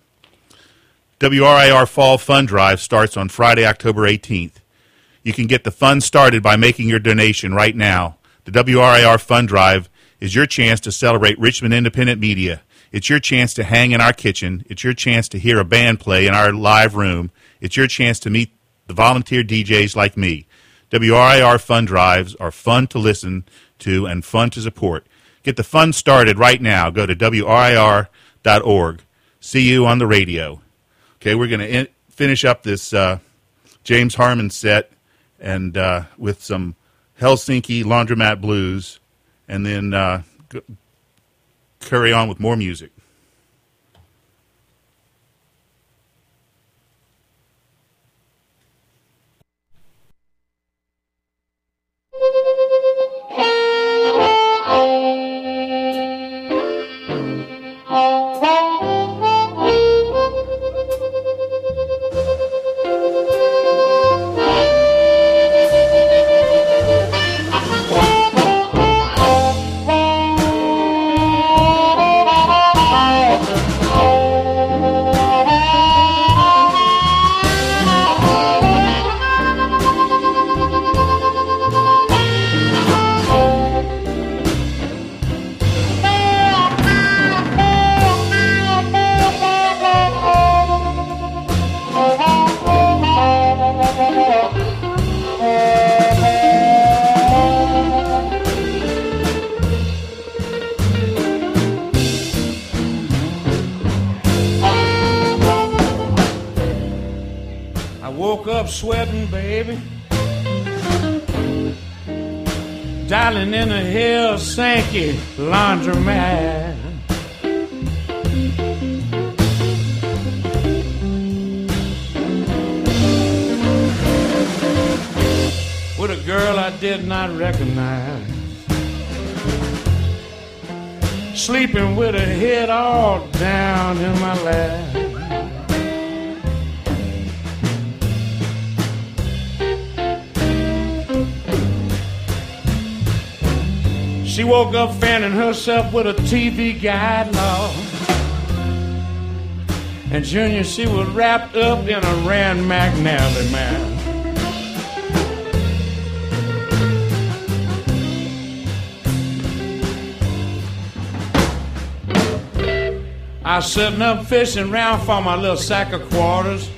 Speaker 2: WRIR Fall Fund Drive starts on Friday, October 18th. You can get the fund started by making your donation right now. The WRIR Fund Drive is your chance to celebrate Richmond independent media. It's your chance to hang in our kitchen. It's your chance to hear a band play in our live room. It's your chance to meet the volunteer DJs like me. WRIR Fund Drives are fun to listen to and fun to support. Get the fund started right now. Go to WRIR.org. See you on the radio. Okay, we're going to finish up this James Harmon set and with some Helsinki Laundromat Blues, and then carry on with more music.
Speaker 8: Sweating, baby, darling, in a Helsinki laundromat. With a girl I did not recognize, sleeping with her head all down in my lap. She woke up fanning herself with a TV guide, Lord. And Junior, she was wrapped up in a Rand McNally, man. I was sitting up fishing around for my little sack of quarters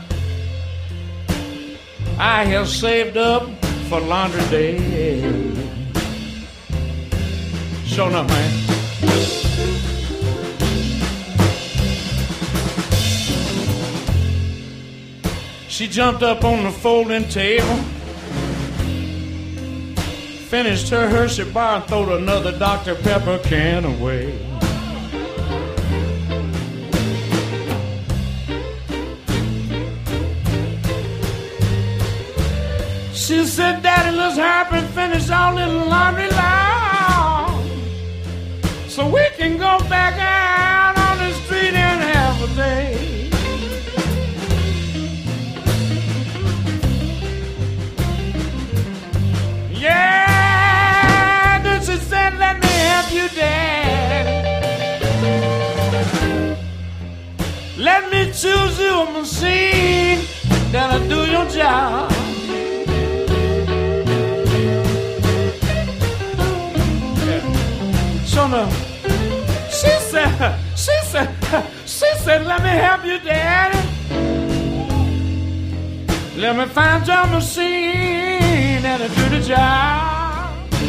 Speaker 8: I have saved up for laundry day. Sure enough, man. She jumped up on the folding table, finished her Hershey bar and throwed another Dr. Pepper can away.
Speaker 10: said, Daddy, let's hurry and finish our little laundry line, so we can go back out on the street and have a day. Yeah, then she said, let me help you, Daddy. Let me choose you a machine that'll do your job. So now, she said, let me help you, Daddy. Let me find your machine that'll do the job.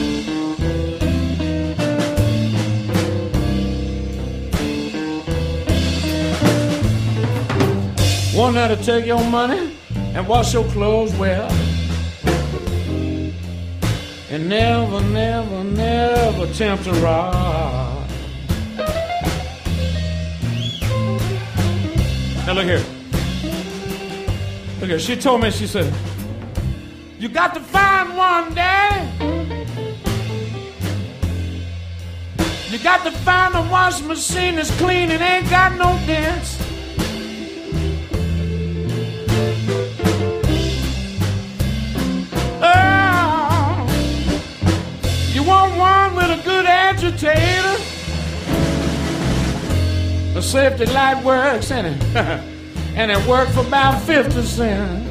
Speaker 10: One that'll take your money and wash your clothes well, and never, never, never tempt a rod. Now look here. Look here. She told me, she said, you got to find one, Daddy. You got to find a washing machine that's clean and ain't got no dents. You want one with a good agitator? The safety light works, and it worked for about 50 cents.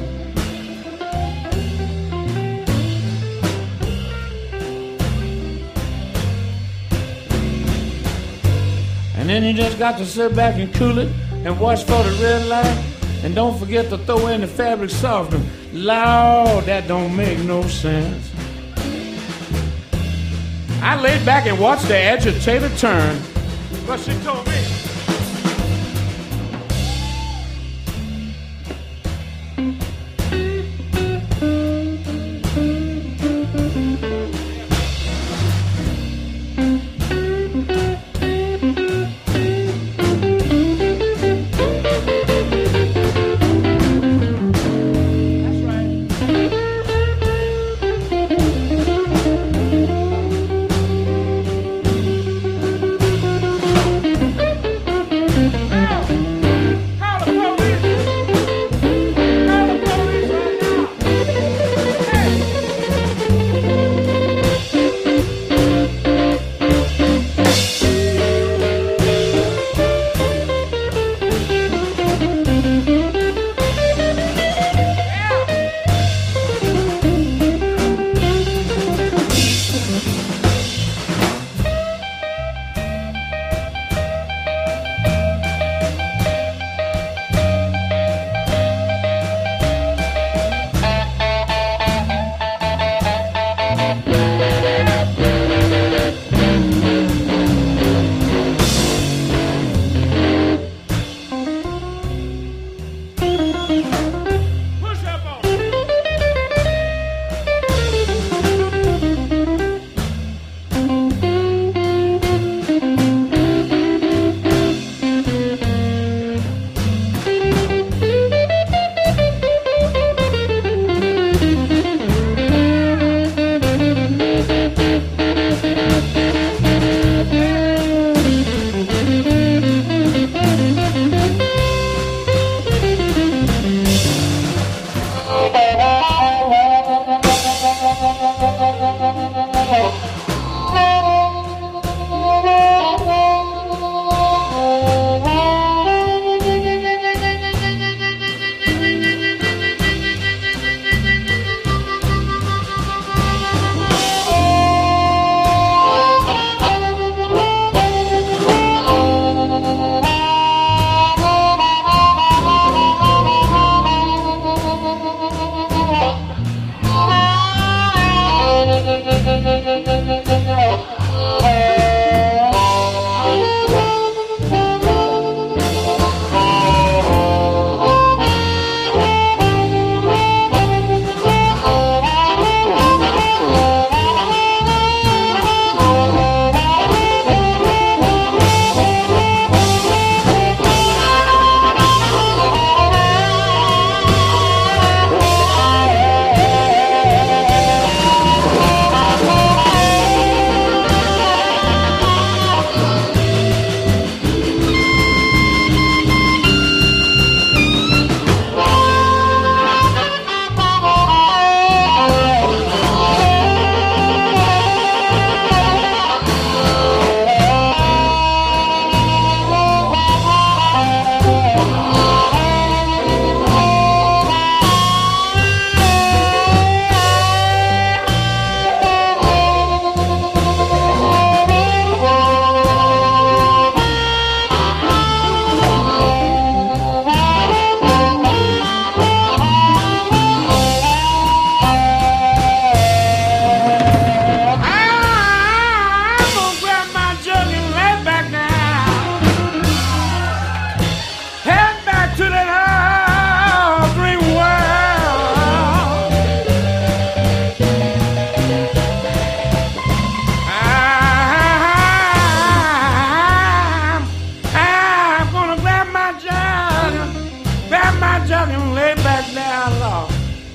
Speaker 10: And then you just got to sit back and cool it and watch for the red light. And don't forget to throw in the fabric softener. Lord, that don't make no sense. I laid back and watched the agitator turn. But she told me.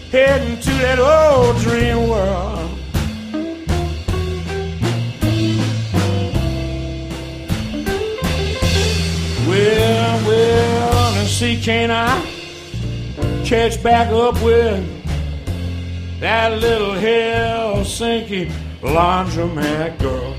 Speaker 10: heading to that old dream world. Well, and see, can I catch back up with that little Helsinki laundromat girl?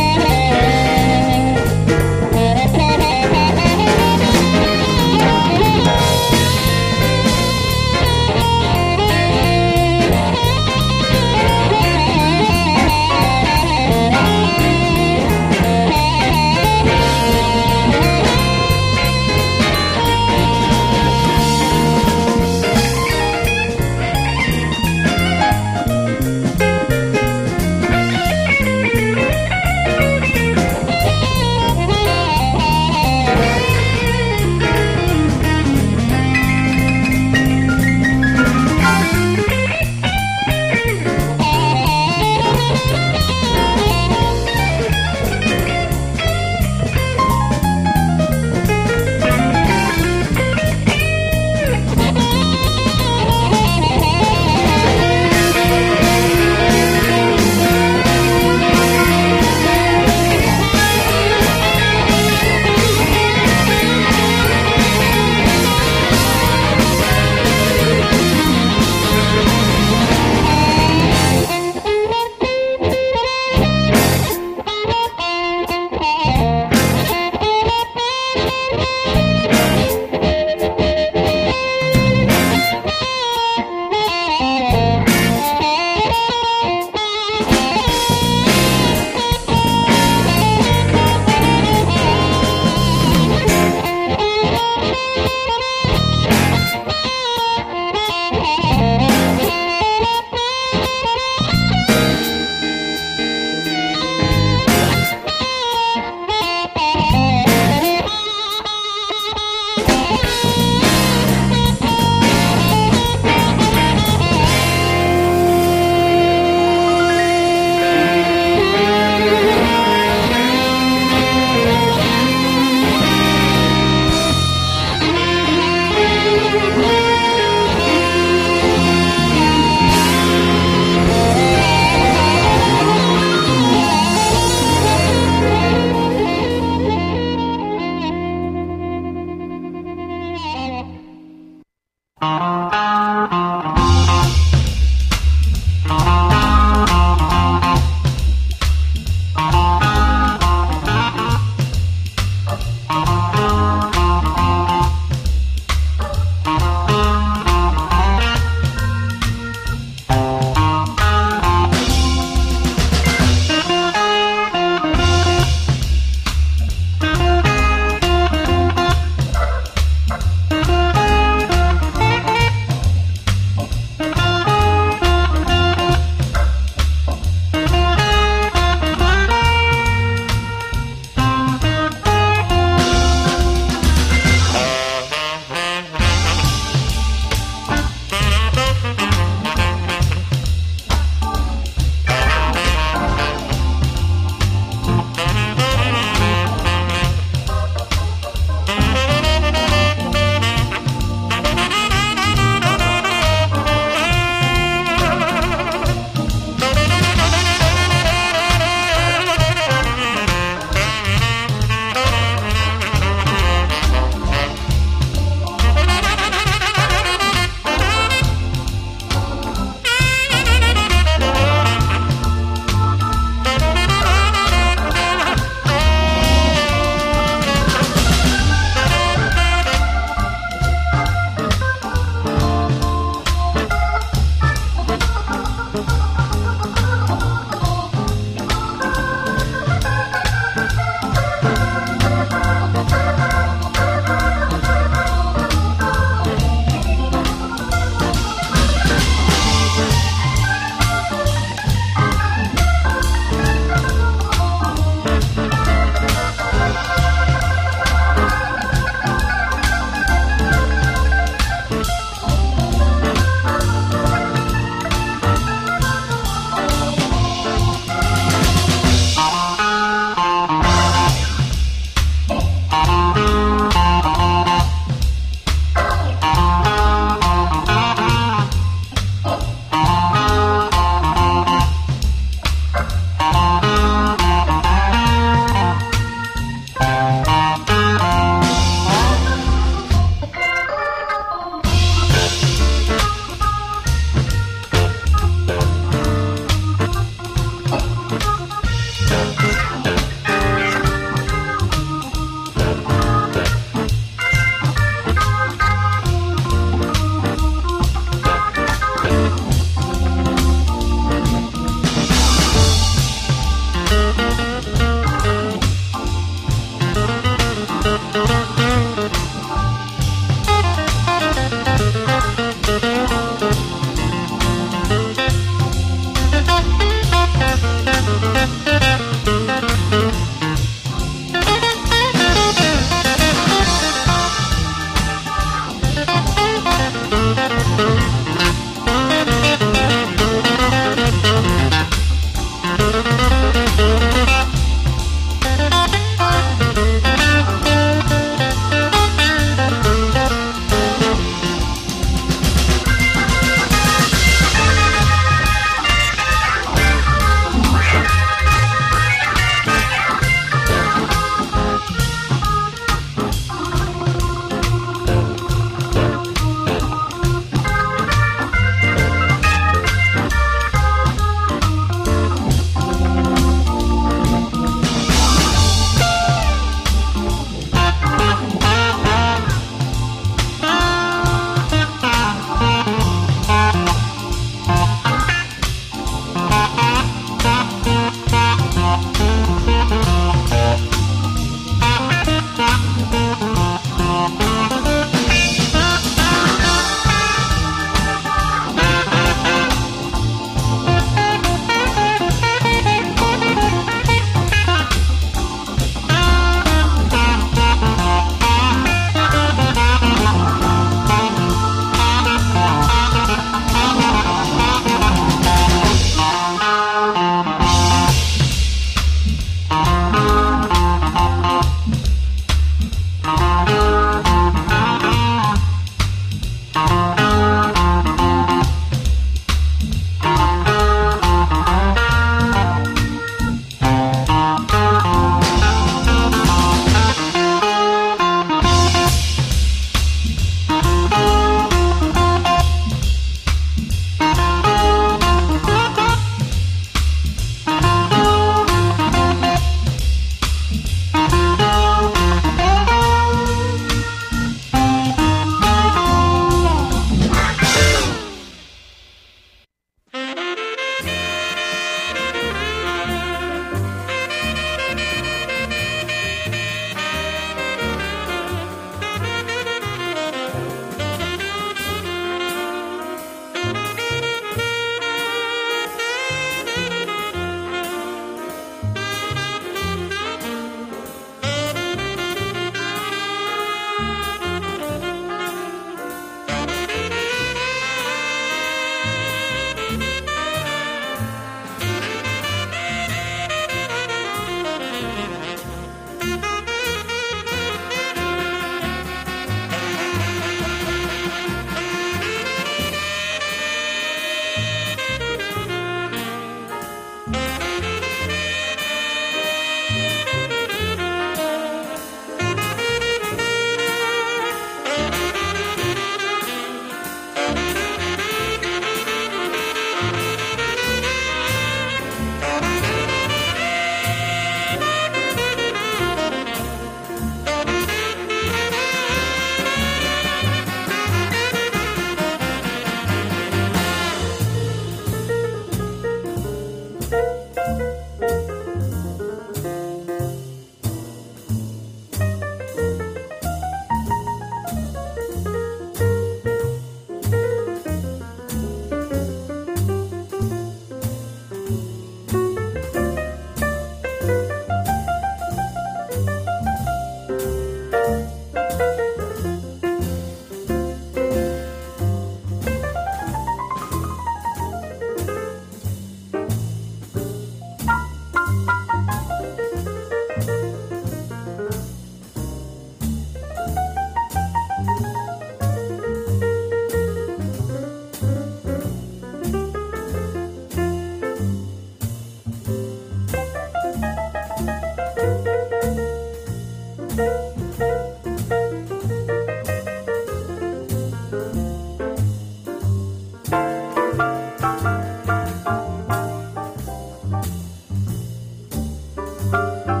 Speaker 12: Thank you.